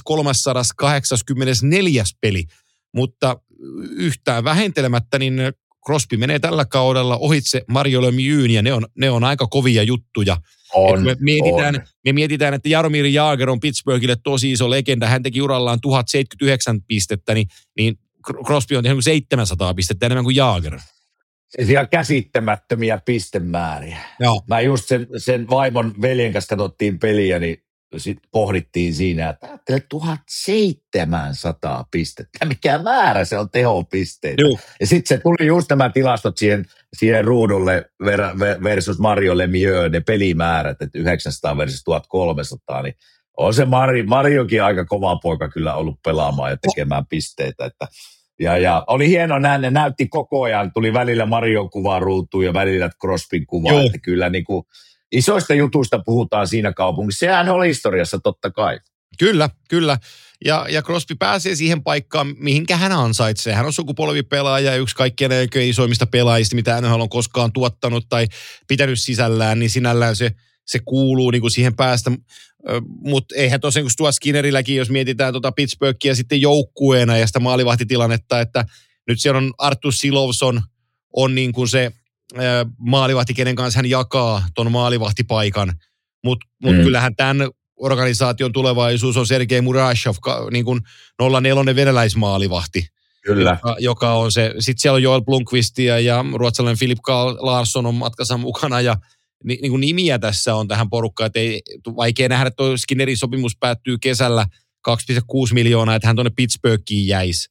1384 peli. Mutta yhtään vähentelemättä, niin Crosby menee tällä kaudella ohitse Mario Lemieux, ja ne on aika kovia juttuja. Me mietitään, että Jaromir Jagr on Pittsburghille tosi iso legenda. Hän teki urallaan 1079 pistettä, niin Crosby on tehnyt 700 pistettä enemmän kuin Jagr. Ihan käsittämättömiä pistemääriä. Joo. Mä just sen vaimon veljen kanssa katsottiin peliä, niin sitten pohdittiin siinä, että ajattelee 1700 pistettä. Mikä määrä se on tehopisteitä. Ja sitten se tuli just nämä tilastot siihen ruudulle versus Mario Lemieux, ne pelimäärät, että 900 versus 1300, niin on se Mariokin aika kova poika kyllä ollut pelaamaan ja tekemään pisteitä. Ja oli hieno ne näytti koko ajan, tuli välillä Marion kuvaa ruutuun ja välillä Crosbyn kuvaa, että kyllä niin kuin isoista jutuista puhutaan siinä kaupungissa. Sehän oli historiassa totta kai. Kyllä. Ja Crosby pääsee siihen paikkaan, mihinkä hän ansaitsee. Hän on sukupolvipelaaja ja yksi kaikkien isoimmista pelaajista, mitä NHL on koskaan tuottanut tai pitänyt sisällään, niin sinällään se kuuluu niin kuin siihen päästä. Mutta eihän tosiaan kuin Stuart Skinnerilläkin, jos mietitään Pittsburghia sitten joukkueena ja sitä maalivahtitilannetta, että nyt siellä on Artur Silovson on niin kuin se maalivahti, kenen kanssa hän jakaa ton maalivahtipaikan. Mutta kyllähän tämän organisaation tulevaisuus on Sergei Murashov, niin kuin 04 venäläismaalivahti. Kyllä. Joka on se. Sitten siellä on Joel Blomqvistia ja ruotsalainen Filip Karl Larsson on matkassa mukana ja niin kuin nimiä tässä on tähän porukkaan, että ei vaikea nähdä, että tuo Skinnerin sopimus päättyy kesällä 2,6 miljoonaa, että hän tuonne Pittsburghiin jäisi.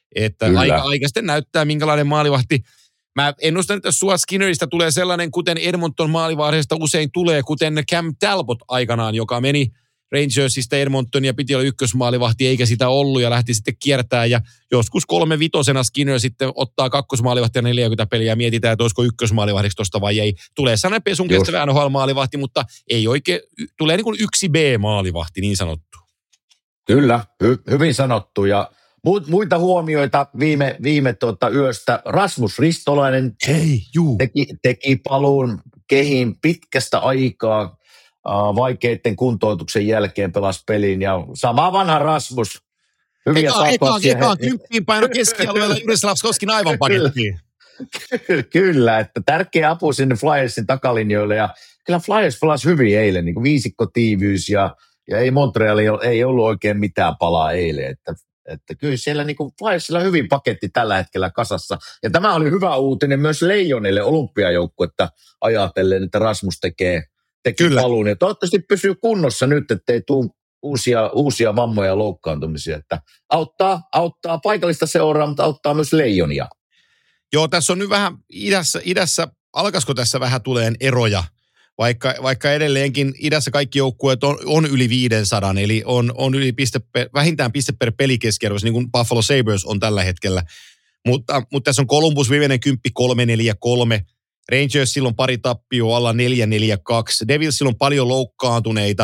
Että aika sitten näyttää, minkälainen maalivahti. Mä ennustan, että Stuart Skinneristä tulee sellainen, kuten Edmonton maalivahdista usein tulee, kuten Cam Talbot aikanaan, joka meni Rangersista Edmonton ja piti olla ykkösmaalivahti, eikä sitä ollut ja lähti sitten kiertää. Ja joskus 3-5 Skinner sitten ottaa kakkosmaalivahtia 40 peliä ja mietitään, että olisiko ykkösmaalivahdiksi tuosta vai ei. Tulee sellainen pesun kestävä NHL-maalivahti, mutta ei oikein, tulee niin kuin 1B-maalivahti niin sanottu. Kyllä, hyvin sanottu. Ja muita huomioita viime yöstä. Rasmus Ristolainen teki paluun kehiin pitkästä aikaa. Vaikeiden kuntoutuksen jälkeen pelasi pelin ja sama vanha Rasmus. Hyviä tapauksia. Eka kymppiin paino keskialueella Juri Slavkovskin aivan pakettiin. Kyllä, että tärkeä apu sinne Flyersin takalinjoille ja kyllä Flyers pelasi hyvin eilen, niin kuin viisikkotiivyys ja ei Montreal ei ollut oikein mitään palaa eilen, että kyllä siellä niin kuin Flyersilla hyvin paketti tällä hetkellä kasassa. Ja tämä oli hyvä uutinen myös Leijonille olympiajoukkuetta ajatellen, että Rasmus teki paluun. Ja toivottavasti pysyy kunnossa nyt, ettei tule uusia vammoja ja loukkaantumisia. Että auttaa paikallista seuraa, mutta auttaa myös Leijonia. Joo, tässä on nyt vähän idässä alkaisiko tässä vähän tuleen eroja, vaikka edelleenkin idässä kaikki joukkueet on yli 500, eli on yli vähintään piste per pelikeskiarvoissa, niin kuin Buffalo Sabres on tällä hetkellä. Mutta tässä on Columbus viimeinen 10-3-4-3, Rangers silloin pari tappioa alla 4-4-2, Devils silloin paljon loukkaantuneita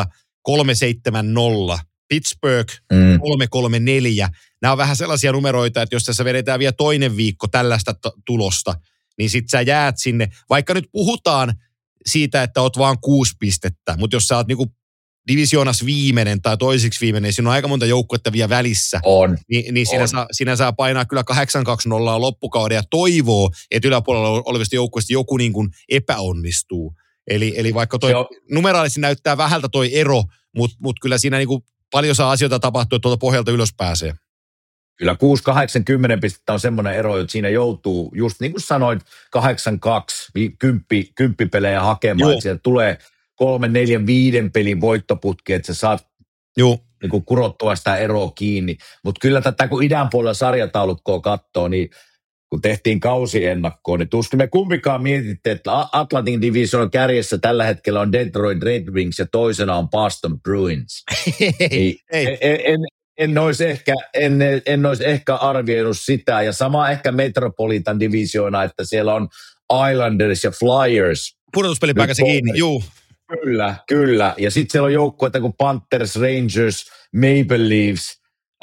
3-7-0, Pittsburgh 3-3-4. Nämä on vähän sellaisia numeroita, että jos tässä vedetään vielä toinen viikko tällaista tulosta, niin sit sä jäät sinne, vaikka nyt puhutaan siitä, että oot vaan 6 pistettä, mutta jos sä oot niinku divisioonas viimeinen tai toisiksi viimeinen, siinä on aika monta joukkuetta vielä välissä. Niin siinä saa painaa kyllä 8-2-0 loppukauden ja toivoo, että yläpuolella olevista joukkueista joku niin kuin epäonnistuu. Eli vaikka toi numeraalisesti näyttää vähältä toi ero, mutta kyllä siinä niin kuin paljon saa asioita tapahtua, että tuolta pohjalta ylös pääsee. Kyllä 6-8-10 pistettä on semmoinen ero, että siinä joutuu, just niin kuin sanoit, 8-2, 10 pelejä hakemaan, että sieltä tulee 3, 4, 5 pelin voittoputki, että sä saat niin kuin kurottua sitä eroa kiinni. Mutta kyllä tätä, kun idän puolella sarjataulukkoa katsoo, niin kun tehtiin kausiennakkoon, niin tuskin me kumpikaan mietitte, että Atlantin division kärjessä tällä hetkellä on Detroit Red Wings ja toisena on Boston Bruins. En olisi ehkä arvioinut sitä, ja sama ehkä Metropolitan divisiona, että siellä on Islanders ja Flyers. Pudotuspelipaikka se kiinni, juu. Kyllä. Ja sitten siellä on joukkueita kuin Panthers, Rangers, Maple Leafs,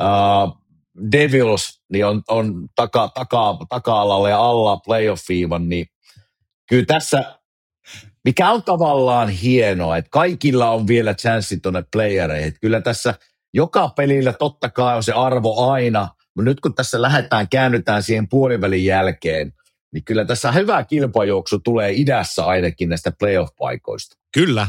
Devils, niin on taka-alalla ja alla playoff-viivan, niin kyllä tässä, mikä on tavallaan hienoa, että kaikilla on vielä chanssi tuonne playereihin, että kyllä tässä joka pelillä totta kai on se arvo aina, mutta nyt kun tässä käännytään siihen puolivälin jälkeen, niin kyllä tässä hyvä kilpajuoksu tulee idässä ainakin näistä playoff-paikoista. Kyllä.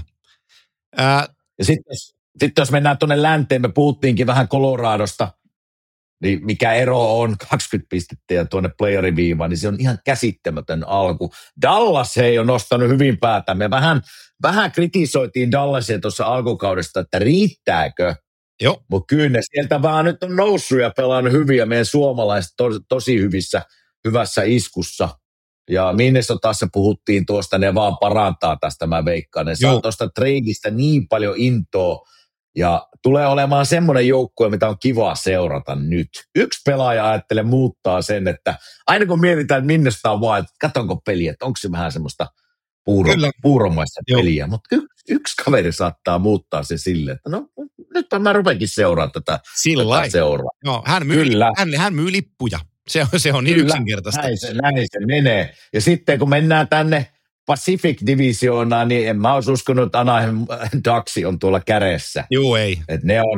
Ja sitten jos mennään tuonne länteen, me puhuttiinkin vähän Coloradosta, niin mikä ero on 20 pistettä ja tuonne playeriviivaan, niin se on ihan käsittämätön alku. Dallas ei ole nostanut hyvin päätä. Me vähän kritisoitiin Dallasia tuossa alkukaudesta, että riittääkö? Joo. Mutta kyllä ne sieltä vaan nyt on noussut ja pelannut hyvin ja meidän suomalaiset tosi hyvässä iskussa. Ja Minnesotassa puhuttiin tuosta, ne vaan parantaa tästä, mä veikkaan. Ne saa tuosta treidistä niin paljon intoa ja tulee olemaan semmoinen joukkue, mitä on kiva seurata nyt. Yksi pelaaja ajattelee muuttaa sen, että aina kun mietitään, että Minnesota on vaan, että katsonko peliä, että onko se vähän semmoista puuromaista peliä. Mutta yksi kaveri saattaa muuttaa se silleen, että no nyt mä rupeankin seuraamaan tätä seuraa. No, hän myy lippuja. Se on niin yksinkertaista. Näin se menee. Ja sitten kun mennään tänne Pacific Divisionaan, niin en mä olisi uskonut, että Anaheim Ducks on tuolla kädessä. Joo, ei. Et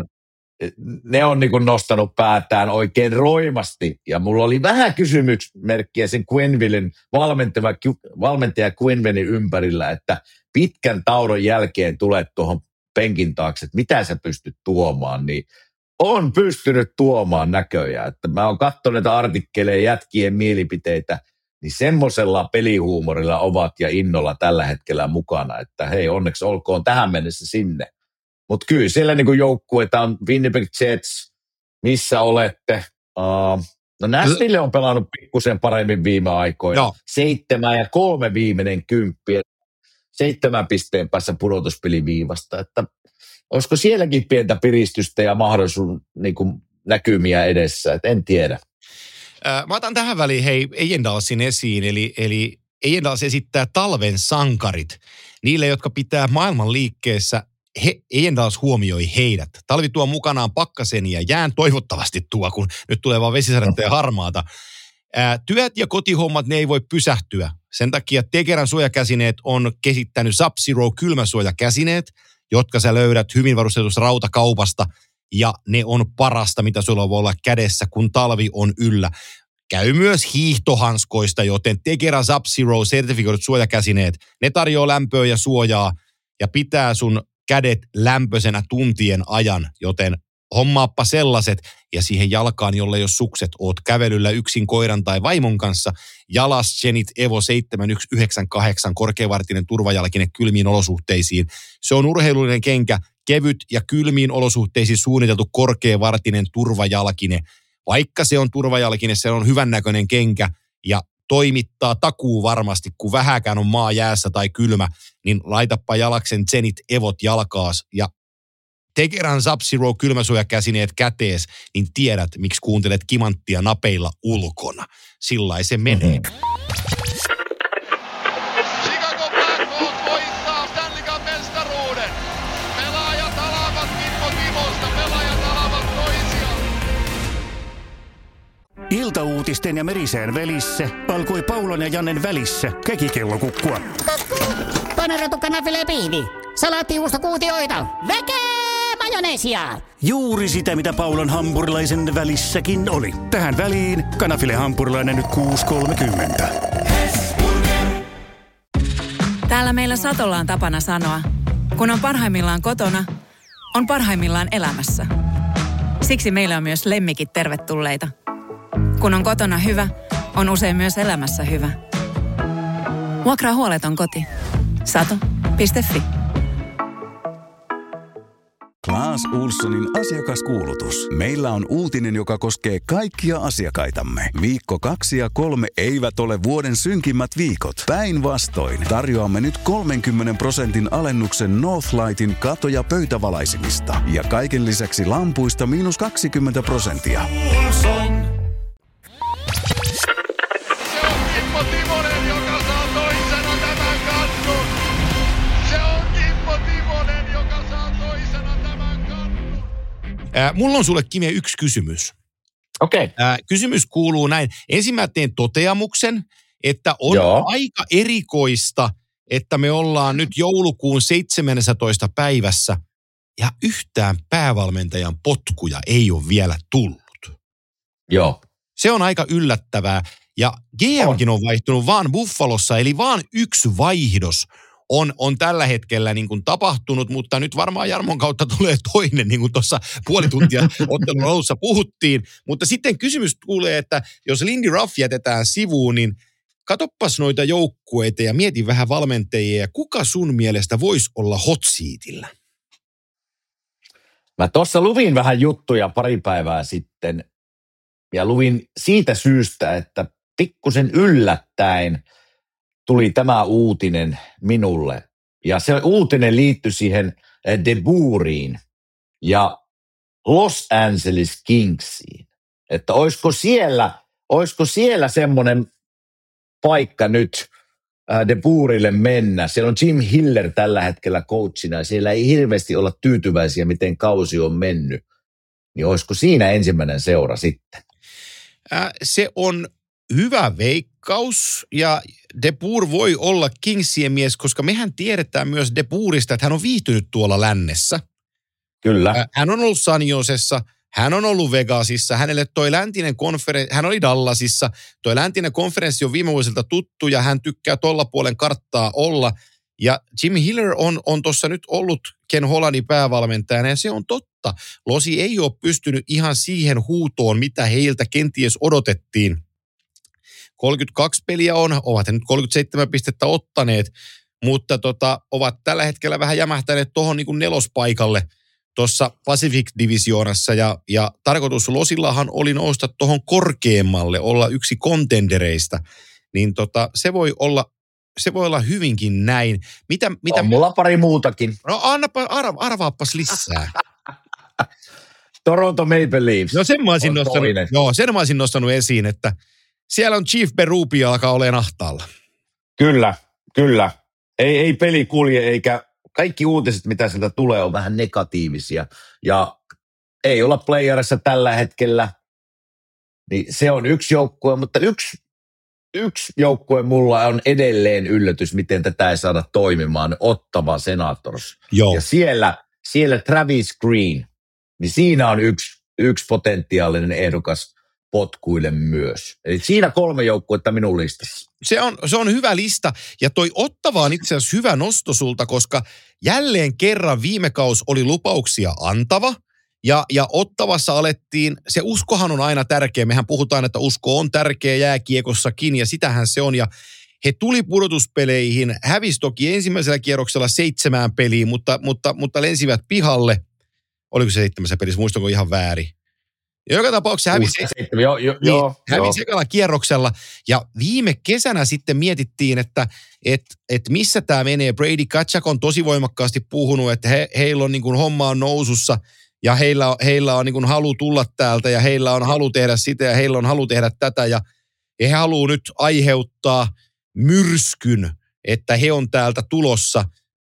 ne on niin kuin nostanut päätään oikein roimasti. Ja mulla oli vähän kysymysmerkkiä sen Quennevillin valmentaja Quennevillin ympärillä, että pitkän tauon jälkeen tulee tuohon penkin taakse, että mitä sä pystyt tuomaan, niin on pystynyt tuomaan näköjään. Että mä oon katsonut näitä artikkeleja, jätkien mielipiteitä, niin semmoisella pelihuumorilla ovat ja innolla tällä hetkellä mukana, että hei, onneksi olkoon tähän mennessä sinne. Mutta kyllä siellä niinku joukkueita on Winnipeg Jets, missä olette, No Nashville on pelannut pikkusen paremmin viime aikoina. Joo. 7-3 viimeinen 10. 7 pisteen päässä pudotuspeliviivasta. Että olisiko sielläkin pientä piristystä ja mahdollisuus niin kuin näkymiä edessä, että en tiedä. Mä otan tähän väliin Ejendalsin esiin, eli Ejendals esittää talven sankarit. Niille, jotka pitää maailman liikkeessä, Ejendals huomioi heidät. Talvi tuo mukanaan pakkasen ja jään, toivottavasti tuo, kun nyt tulee vaan vesisadetta ja harmaata. Työt ja kotihommat, ne ei voi pysähtyä. Sen takia Tegeran suojakäsineet on kehittänyt Sub-Zero kylmäsuojakäsineet, jotka sä löydät hyvin varustetusta rautakaupasta, ja ne on parasta, mitä sulla voi olla kädessä, kun talvi on yllä. Käy myös hiihtohanskoista, joten Tegeran Sub-Zero sertifioidut suojakäsineet, ne tarjoaa lämpöä ja suojaa, ja pitää sun kädet lämpöisenä tuntien ajan, joten hommaappa sellaiset, ja siihen jalkaan, jolle jos sukset oot kävelyllä yksin koiran tai vaimon kanssa, Jalas Zenit Evo 7198 korkeavartinen turvajalkine kylmiin olosuhteisiin. Se on urheilullinen kenkä, kevyt ja kylmiin olosuhteisiin suunniteltu korkeavartinen turvajalkine. Vaikka se on turvajalkine, se on hyvännäköinen kenkä ja toimittaa takuu varmasti, kun vähäkään on maa jäässä tai kylmä, niin laitappa Jalaksen Zenit Evot jalkaas ja Tegeran Sub-Zero kylmäsuojakäsineet kätees, niin tiedät, miksi kuuntelet Kimanttia napeilla ulkona. Sillai se menee. Chicago Blackhawks voittaa Stanley Cup -mestaruuden. Pelaajat alavat Kimmo Timosta, pelaajat alavat toisiaan. Iltauutisten ja Meriseen välissä alkoi Paulan ja Jannen välissä kekikellokukkua. Panerotukkanafille piivi. Salaattijuusto kuutioita. Väkeä majoneesia. Juuri sitä, mitä Paulan hampurilaisen välissäkin oli. Tähän väliin Kanafile hampurilainen nyt 6.30. Täällä meillä Satolla on tapana sanoa, kun on parhaimmillaan kotona, on parhaimmillaan elämässä. Siksi meillä on myös lemmikit tervetulleita. Kun on kotona hyvä, on usein myös elämässä hyvä. Vuokraa huoleton koti. Sato.fi. Klaas Olssonin asiakaskuulutus. Meillä on uutinen, joka koskee kaikkia asiakkaitamme. Viikko 2 ja 3 eivät ole vuoden synkimmät viikot. Päinvastoin tarjoamme nyt 30% alennuksen Northlightin kato- ja pöytävalaisimista. Ja kaiken lisäksi lampuista -20%. Se on Kimmo Timonen, joka saa toisena tämän kannun. Se on Kimmo Timonen, joka saa toisena tämän kannun. Mulla on sulle, Kime, yksi kysymys. Okei. Kysymys kuuluu näin. Ensin mä teen toteamuksen, että on aika erikoista, että me ollaan nyt joulukuun 17. päivässä ja yhtään päävalmentajan potkuja ei ole vielä tullut. Joo. Se on aika yllättävää. Ja GMkin on vaihtunut vaan Buffalossa, eli vaan yksi vaihdos on tällä hetkellä niin kuin tapahtunut, mutta nyt varmaan Jarmon kautta tulee toinen, niin kuin tuossa puoli tuntia ottelun alussa puhuttiin. Mutta sitten kysymys kuulee, että jos Lindy Ruff jätetään sivuun, niin katoppas noita joukkueita ja mieti vähän valmentajia, ja kuka sun mielestä voisi olla hot seatillä? Mä tuossa luvin vähän juttuja pari päivää sitten, ja luvin siitä syystä, että pikkusen yllättäen tuli tämä uutinen minulle. Ja se uutinen liittyi siihen De Boeriin ja Los Angeles Kingsiin. Että olisiko siellä semmoinen paikka nyt De Boerille mennä. Siellä on Jim Hiller tällä hetkellä coachina ja siellä ei hirveästi olla tyytyväisiä, miten kausi on mennyt. Niin olisiko siinä ensimmäinen seura sitten? Se on hyvä veikkaus ja De Boer voi olla Kingsien mies, koska mehän tiedetään myös De Boerista, että hän on viihtynyt tuolla lännessä. Kyllä. Hän on ollut San Josessa, hän on ollut Vegasissa, hänelle toi läntinen konferenssi, hän oli Dallasissa, toi läntinen konferenssi on viime vuosilta tuttu ja hän tykkää tolla puolen karttaa olla. Ja Jim Hiller on tuossa nyt ollut Ken Hollandin päävalmentajana ja se on totta. Losi ei ole pystynyt ihan siihen huutoon, mitä heiltä kenties odotettiin. 32 peliä ovat he nyt 37 pistettä ottaneet, mutta ovat tällä hetkellä vähän jämähtäneet tuohon niin kuin nelospaikalle. tuossa Pacific-divisioonassa ja tarkoitus Losillahan oli nousta tuohon korkeammalle, olla yksi kontendereista, niin se voi olla hyvinkin näin. Mitä on mulla pari muutakin. No arvaappas lisää. Toronto Maple Leafs. No sen mä olisin nostanut esiin, että siellä on Chief Berube alkaa olemaan ahtaalla. Kyllä. Ei peli kulje, eikä kaikki uutiset, mitä sieltä tulee, on vähän negatiivisia. Ja ei olla playerissa tällä hetkellä. Niin se on yksi joukkue, mutta yksi joukkue mulla on edelleen yllätys, miten tätä ei saada toimimaan. Ottawa Senators. Joo. Ja siellä Travis Green, niin siinä on yksi potentiaalinen ehdokas potkuille myös. Eli siinä 3 joukkuetta minun listassa. Se on hyvä lista, ja toi Ottawa on itse asiassa hyvä nosto sulta, koska jälleen kerran viime kaus oli lupauksia antava, ja Ottawassa alettiin, se uskohan on aina tärkeä, mehän puhutaan, että usko on tärkeä jääkiekossakin, ja sitähän se on, ja he tuli pudotuspeleihin, hävisi toki ensimmäisellä kierroksella 7 peliä, mutta lensivät pihalle, oliko se 7 pelissä, muistanko ihan väärin? Ja joka tapauksessa hävisi ekalla kierroksella. Ja viime kesänä sitten mietittiin, että missä tämä menee. Brady Tkachuk on tosi voimakkaasti puhunut, että heillä on niin kuin homma on nousussa ja heillä on niin kuin halu tulla täältä ja heillä on halu tehdä sitä ja heillä on halu tehdä tätä. Ja he haluaa nyt aiheuttaa myrskyn, että he on täältä tulossa.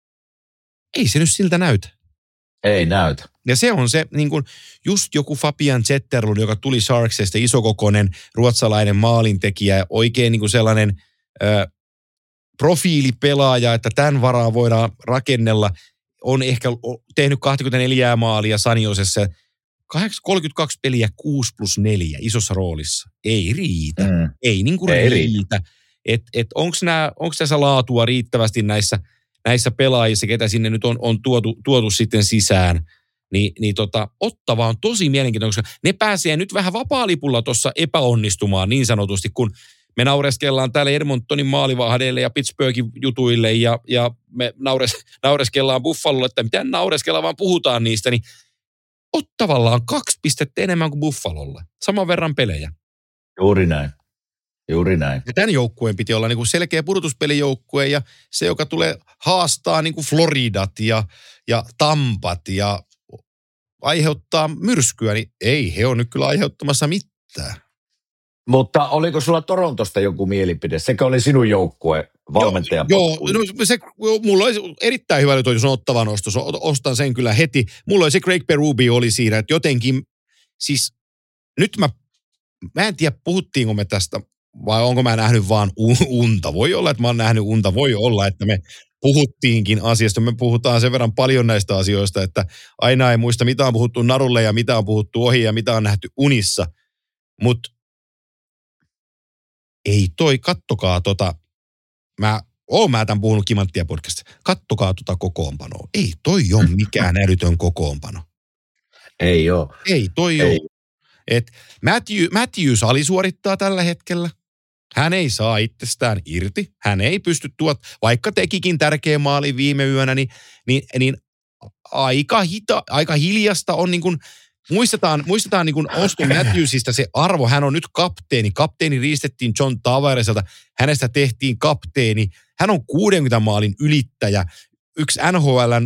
Ei se nyt siltä näytä. Ei näytä. Ja se on se, niin kuin just joku Fabian Zetterlund, joka tuli Sharksista, isokokoinen ruotsalainen maalintekijä, oikein niin kuin sellainen profiilipelaaja, että tämän varaan voidaan rakennella, on ehkä tehnyt 24 maalia Saniosessa, 32 peliä 6+4 isossa roolissa. Ei riitä. Ei niin kuin riitä. Onko tässä laatua riittävästi näissä pelaajissa, ketä sinne nyt on tuotu sitten sisään, niin Ottawa on tosi mielenkiintoista. Ne pääsee nyt vähän vapaalipulla tuossa epäonnistumaan niin sanotusti, kun me naureskellaan täällä Edmontonin maalivahdeille ja Pittsburghin jutuille ja me naureskellaan Buffalolle, että mitään naureskella, vaan puhutaan niistä, niin Ottawalla on 2 pistettä enemmän kuin Buffalolla. Saman verran pelejä. Juuri näin. Ja tämän joukkueen piti olla niinku selkeä pudotuspelijoukkue ja se, joka tulee haastaa niinku Floridat ja Tampat ja aiheuttaa myrskyä, niin ei he on nyt kyllä aiheuttamassa mitään. Mutta oliko sulla Torontosta joku mielipide? Sekö oli sinun joukkue valmentaja? Joo, mulla oli erittäin hyvä, jos on Ottawa nostos. Ostan sen kyllä heti. Mulla oli se Craig Berube oli siinä, että jotenkin, siis nyt mä en tiedä puhuttiinko me tästä, vai onko mä nähnyt vaan unta? Voi olla, että mä oon nähnyt unta. Voi olla, että me puhuttiinkin asiasta. Me puhutaan sen verran paljon näistä asioista, että aina ei muista, mitä on puhuttu narulle ja mitä on puhuttu ohi ja mitä on nähty unissa. Mutta ei kattokaa mä tämän puhunut Kimanttia podcastissa. Kattokaa kokoonpanoa. Ei toi ole mikään älytön kokoonpano. Ei ole. Ei toi ole. Et Matthews alisuorittaa tällä hetkellä. Hän ei saa itsestään irti. Hän ei pysty vaikka tekikin tärkeä maali viime yönä, niin aika hiljasta on niin kuin, muistetaan niin kuin Auston Matthewsista se arvo. Hän on nyt kapteeni. Kapteeni riistettiin John Tavareselta. Hänestä tehtiin kapteeni. Hän on 60 maalin ylittäjä. Yksi NHL:n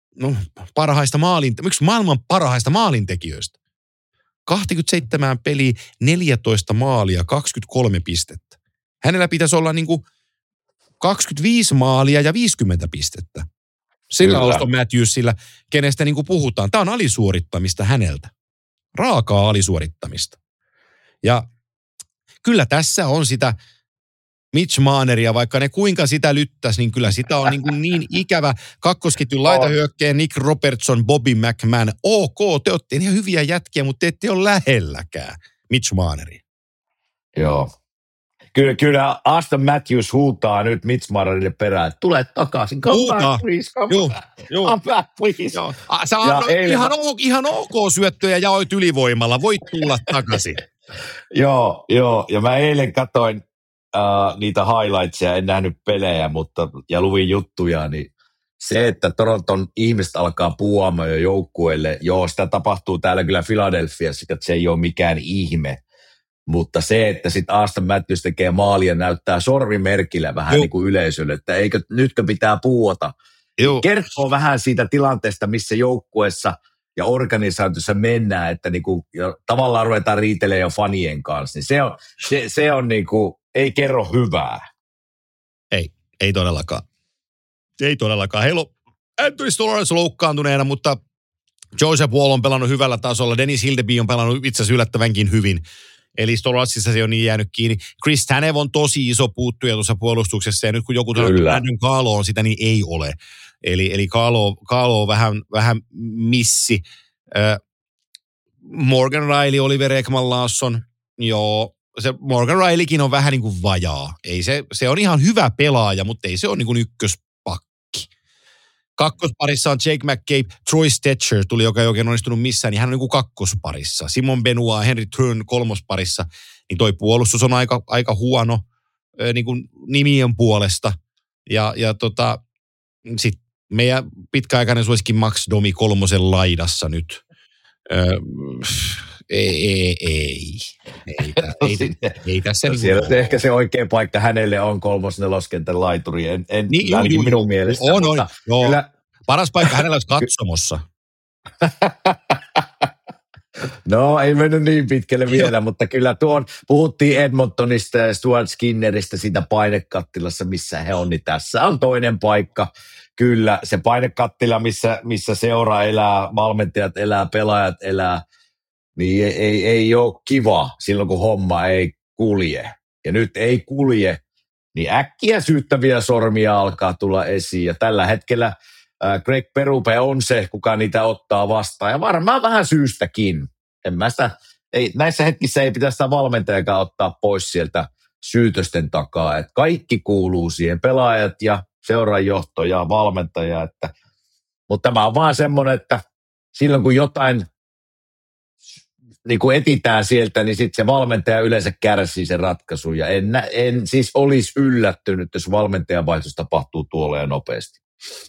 yksi maailman parhaista maalintekijöistä. 27 peliä, 14 maalia, 23 pistettä. Hänellä pitäisi olla niin kuin 25 maalia ja 50 pistettä. Sillä Auston Matthewsillä, kenestä niin kuin puhutaan. Tämä on alisuorittamista häneltä. Raakaa alisuorittamista. Ja kyllä tässä on sitä Mitch Marneria, vaikka ne kuinka sitä lyttäisi, niin kyllä sitä on niin ikävä. Kakkosketjun laitahyökkeen Nick Robertson, Bobby McMahon. Ok, te olette ihan hyviä jätkiä, mutta te ette ole lähelläkään Mitch Marneria. Joo. Kyllä Auston Matthews huutaa nyt Mitch Marnerille perään, että tule takaisin. Come back, please. Come back, please. Joo. Sä ihan ok syöttöjä ja oit ylivoimalla. Voit tulla takaisin. Joo. Ja mä eilen katsoin niitä highlightsia, en nähnyt pelejä, ja luvin juttuja, niin se, että Toronton ihmiset alkaa puhuamaan jo joukkueelle, joo, sitä tapahtuu täällä kyllä Philadelphiassa, että se ei ole mikään ihme. Mutta se, että sitten Aston Matthews tekee maalia ja näyttää sormimerkillä vähän niin kuin yleisölle, että nytkö pitää puuata. Kertoo vähän siitä tilanteesta, missä joukkueessa ja organisaatiossa mennään, että niin kuin, tavallaan ruvetaan riitelemään jo fanien kanssa. Niin se on niin kuin, ei kerro hyvää. Ei todellakaan. Ei todellakaan. Heillä on Anthony Stolarz loukkaantuneena, mutta Joseph Wall on pelannut hyvällä tasolla. Dennis Hildeby on pelannut itse asiassa yllättävänkin hyvin. Eli Stolarzissa se on niin jäänyt kiinni. Chris Tanev on tosi iso puuttuja tuossa puolustuksessa, ja nyt kun joku sanoo, että Brandon Carlo on sitä, niin ei ole. Eli Carlo on vähän missi. Morgan Rielly, Oliver Ekman-Larsson, joo. Se Morgan Riellykin on vähän niin kuin vajaa. Ei se on ihan hyvä pelaaja, mutta ei se ole niin kuin ykköspakki. Kakkosparissa on Jake McCabe, Troy Stetcher tuli, joka ei oikein onnistunut missään, niin hän on niin kuin kakkosparissa. Simon Benoit, Henry Thrun kolmosparissa, niin toi puolustus on aika huono niin kuin nimien puolesta. Ja sitten meidän pitkäaikainen suosikin Max Domi kolmosen laidassa nyt. Ei tässä. Siellä ehkä se oikea paikka hänelle on 3-4 laituri. Ainakin minun mielestä. On. Kyllä. Paras paikka hänellä olisi katsomossa. No, ei mennyt niin pitkälle vielä, mutta kyllä puhuttiin Edmontonista ja Stuart Skinneristä siitä painekattilassa, missä he on, niin tässä on toinen paikka. Kyllä, se painekattila, missä seura elää, valmentajat elää, pelaajat elää, niin ei ole kiva silloin, kun homma ei kulje. Ja nyt ei kulje, niin äkkiä syyttäviä sormia alkaa tulla esiin. Ja tällä hetkellä Greg Berube on se, kuka niitä ottaa vastaan. Ja varmaan vähän syystäkin. Näissä hetkissä ei pitäisi sitä valmentajakaan ottaa pois sieltä syytösten takaa. Et kaikki kuuluu siihen, pelaajat ja seuraanjohto ja valmentaja. Mutta tämä on vaan semmoinen, että silloin kun jotain niin kun etitään sieltä, niin sitten se valmentaja yleensä kärsii sen ratkaisun. Ja en siis olisi yllättynyt, jos valmentajavaihtos tapahtuu tuolla ja nopeasti.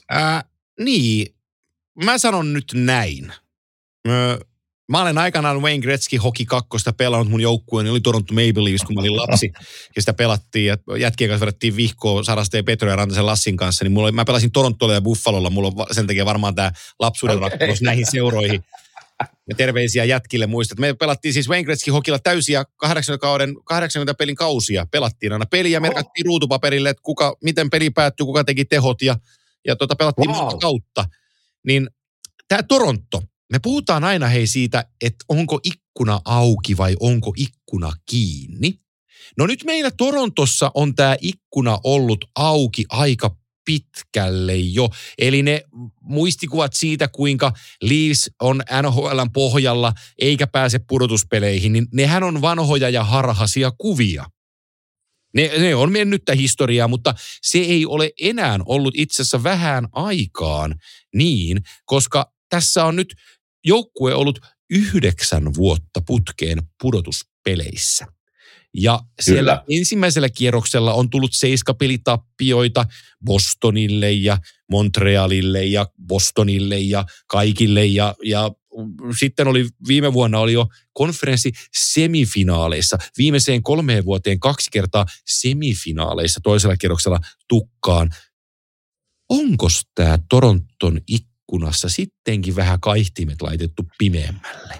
Niin, mä sanon nyt näin. Mä olen aikanaan Wayne Gretzky Hockey 2 pelannut, mun joukkueeni oli Toronto Maple Leafs, kun mä olin lapsi, ja sitä pelattiin, ja jätkien kanssa vedettiin vihkoa Sarasta ja Petro ja Rantasen Lassin kanssa, niin mä pelasin Torontolla ja Buffalolla, mulla on sen takia varmaan tämä lapsuuden rakkaus näihin seuroihin. Ja terveisiä jätkille muistat. Me pelattiin siis Wayne Gretzky Hockeylla täysiä 80 pelin kausia. Pelattiin aina peliä, merkattiin ruutupaperille, että miten peli päättyi, kuka teki tehot, ja pelattiin monta kautta. Niin tämä Toronto, me puhutaan aina siitä, että onko ikkuna auki vai onko ikkuna kiinni. No nyt meillä Torontossa on tämä ikkuna ollut auki aika pitkälle jo. Eli ne muistikuvat siitä, kuinka Leafs on NHL:n pohjalla eikä pääse pudotuspeleihin, niin nehän on vanhoja ja harhaisia kuvia. Ne on mennyttä historiaa, mutta se ei ole enää ollut itse asiassa vähän aikaan niin, koska tässä on nyt joukkue ollut 9 vuotta putkeen pudotuspeleissä. Ja siellä ensimmäisellä kierroksella on tullut 7 pelitappioita Bostonille ja Montrealille ja Bostonille ja kaikille. Ja sitten viime vuonna oli jo konferenssi semifinaaleissa. Viimeiseen 3 vuoteen 2 kertaa semifinaaleissa toisella kierroksella tukkaan. Onko tämä Toronton ikkunassa sittenkin vähän kaihtimet laitettu pimeämmälle?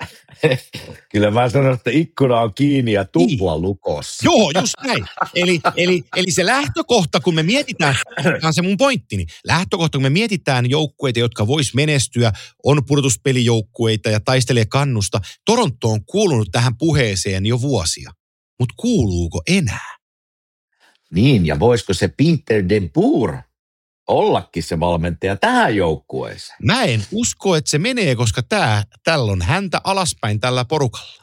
Kyllä mä sanon, että ikkuna on kiinni ja tupla lukossa. Joo, just näin. Eli se lähtökohta, kun me mietitään, tämä on se mun pointtini, lähtökohta, kun me mietitään joukkueita, jotka vois menestyä, on pudotuspelijoukkueita ja taistelee kannusta. Toronto on kuulunut tähän puheeseen jo vuosia, mutta kuuluuko enää? Niin, ja voisiko se Pinter de Boer ollakin se valmentaja tähän joukkueeseen? Mä en usko, että se menee, koska tällä on häntä alaspäin tällä porukalla.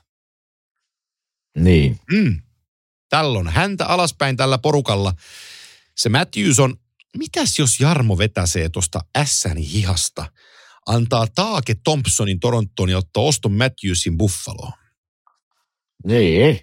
Niin. Tällä on häntä alaspäin tällä porukalla. Se Matthews on, mitäs jos Jarmo vetäsee tuosta ässäni hihasta, antaa Taake Thompsonin Torontoon ja ottaa Auston Matthewsin Buffaloon? Niin.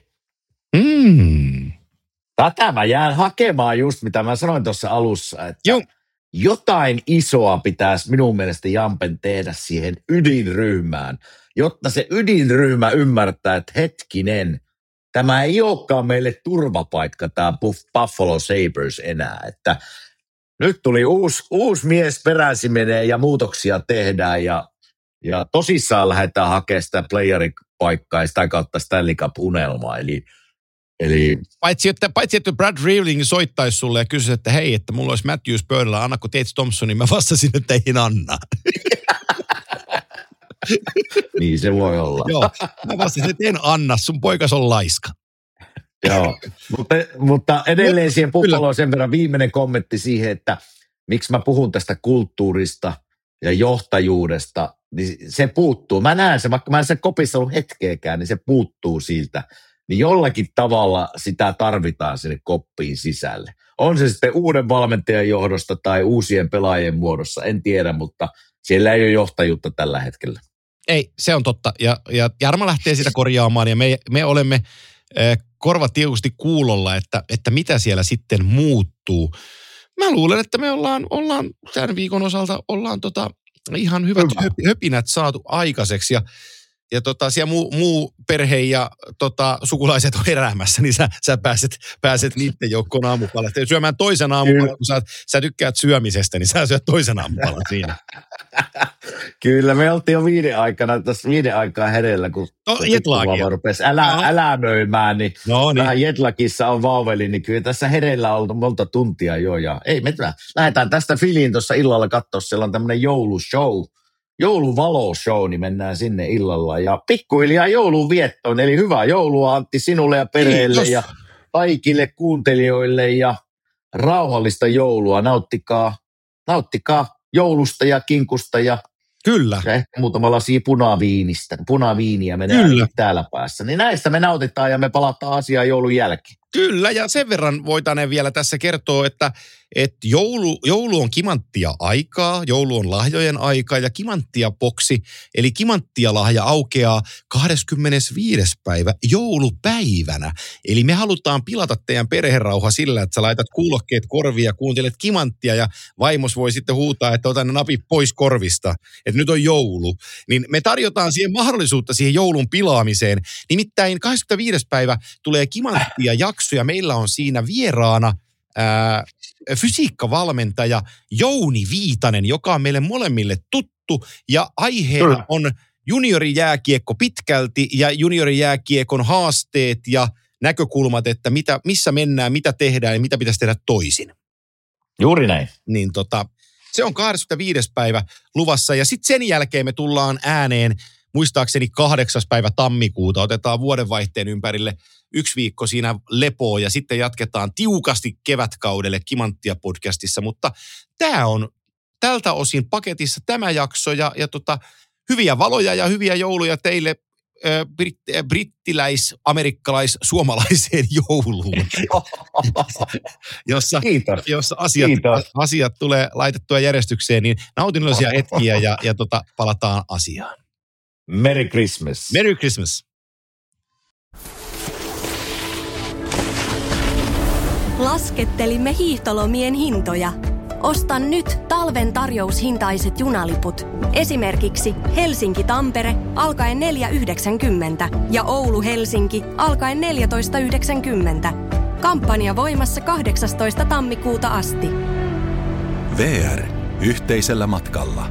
Tätä mä jään hakemaan just, mitä mä sanoin tuossa alussa, että jotain isoa pitäisi minun mielestä Jampen tehdä siihen ydinryhmään, jotta se ydinryhmä ymmärtää, että hetkinen, tämä ei olekaan meille turvapaikka, tämä Buffalo Sabres enää, että nyt tuli uusi mies peräsi menee ja muutoksia tehdään ja tosissaan lähdetään hakemaan sitä playeripaikkaa ja sitä kautta Stanley Cup-unelmaa, Eli Paitsi, että Brad Reeling soittaisi sulle ja kysyisi, että hei, että mulla olisi Matthews pöydällä, annako Tate Thompson, niin mä vastasin, että ei anna. Niin se voi olla. Joo, mä vastasin, että en anna, sun poikas on laiska. Joo, mutta edelleen siihen Buffaloon sen verran viimeinen kommentti siihen, että miksi mä puhun tästä kulttuurista ja johtajuudesta, niin se puuttuu. Mä näen se, vaikka mä en sen kopissa ollut hetkeäkään, niin se puuttuu siltä. Niin jollakin tavalla sitä tarvitaan sinne koppiin sisälle. On se sitten uuden valmentajan johdosta tai uusien pelaajien muodossa, en tiedä, mutta siellä ei ole johtajuutta tällä hetkellä. Ei, se on totta. Ja Jarmo lähtee sitä korjaamaan ja me olemme korvatiukusti kuulolla, että mitä siellä sitten muuttuu. Mä luulen, että me ollaan tämän viikon osalta ihan hyvät höpinät saatu aikaiseksi ja siellä muu perhe ja sukulaiset on heräämässä, niin sä pääset niiden joukkoon aamupalaan. Syömään toisen aamupalan, kun sä tykkäät syömisestä, niin sä syöt toisen aamupalan siinä. Kyllä, me oltiin jo 5 aikaa hereillä, kun rupesi älämöimään, niin vähän jetlagissa on vauveli, niin kyllä tässä hereillä on ollut monta tuntia jo. Ja ei, me lähdetään tästä Filiin tuossa illalla katsoa, siellä on tämmöinen joulushow, jouluvaloshow, niin mennään sinne illalla ja pikkuhiljaa joulun viettoon. Eli hyvää joulua Antti sinulle ja perheelle ja kaikille kuuntelijoille ja rauhallista joulua. Nauttikaa joulusta ja kinkusta ja kyllä. Ja ehkä muutama lasia punaviiniä menee täällä päässä. Niin näistä me nautitaan ja me palataan asiaan joulun jälkeen. Kyllä, ja sen verran voitaneen vielä tässä kertoa, että joulu on kimanttia aikaa, joulu on lahjojen aikaa ja kimanttia boksi, eli kimanttia lahja aukeaa 25. päivä joulupäivänä. Eli me halutaan pilata teidän perherauha sillä, että sä laitat kuulokkeet korviin ja kuuntelet kimanttia ja vaimos voi sitten huutaa, että ota ne napit pois korvista, että nyt on joulu. Niin me tarjotaan siihen mahdollisuutta siihen joulun pilaamiseen. Nimittäin 25. päivä tulee kimanttia jakso ja meillä on siinä vieraana fysiikkavalmentaja Jouni Viitanen, joka on meille molemmille tuttu ja aiheena on juniorijääkiekko pitkälti ja juniorijääkiekon haasteet ja näkökulmat, että missä mennään, mitä tehdään ja mitä pitäisi tehdä toisin. Juuri näin. Niin se on 25. päivä luvassa ja sitten sen jälkeen me tullaan ääneen muistaakseni 8. päivä tammikuuta, otetaan vuodenvaihteen ympärille 1 viikko siinä lepoa ja sitten jatketaan tiukasti kevätkaudelle Kimanttia podcastissa, mutta tämä on tältä osin paketissa tämä jakso ja hyviä valoja ja hyviä jouluja teille brittiläis-, amerikkalais-, suomalaiseen jouluun, jossa asiat tulee laitettua järjestykseen, niin nautinnollisia hetkiä ja palataan asiaan. Merry Christmas. Merry Christmas. Laskettelimme hiihtolomien hintoja. Osta nyt talven tarjoushintaiset junaliput. Esimerkiksi Helsinki-Tampere alkaen 4,90 ja Oulu-Helsinki alkaen 14,90. Kampanja voimassa 18. tammikuuta asti. VR. Yhteisellä matkalla.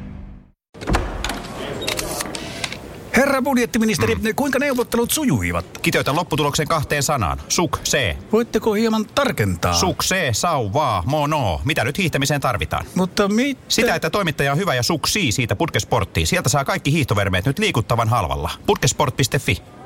Herra budjettiministeri, kuinka neuvottelut sujuivat? Kiteytän lopputuloksen 2 sanaan. Suk-see. Voitteko hieman tarkentaa? Suk-see, sauvaa, mono. Mitä nyt hiihtämiseen tarvitaan? Mutta sitä, että toimittaja on hyvä ja suksii siitä Putkesporttiin. Sieltä saa kaikki hiihtovermeet nyt liikuttavan halvalla. Putkesport.fi.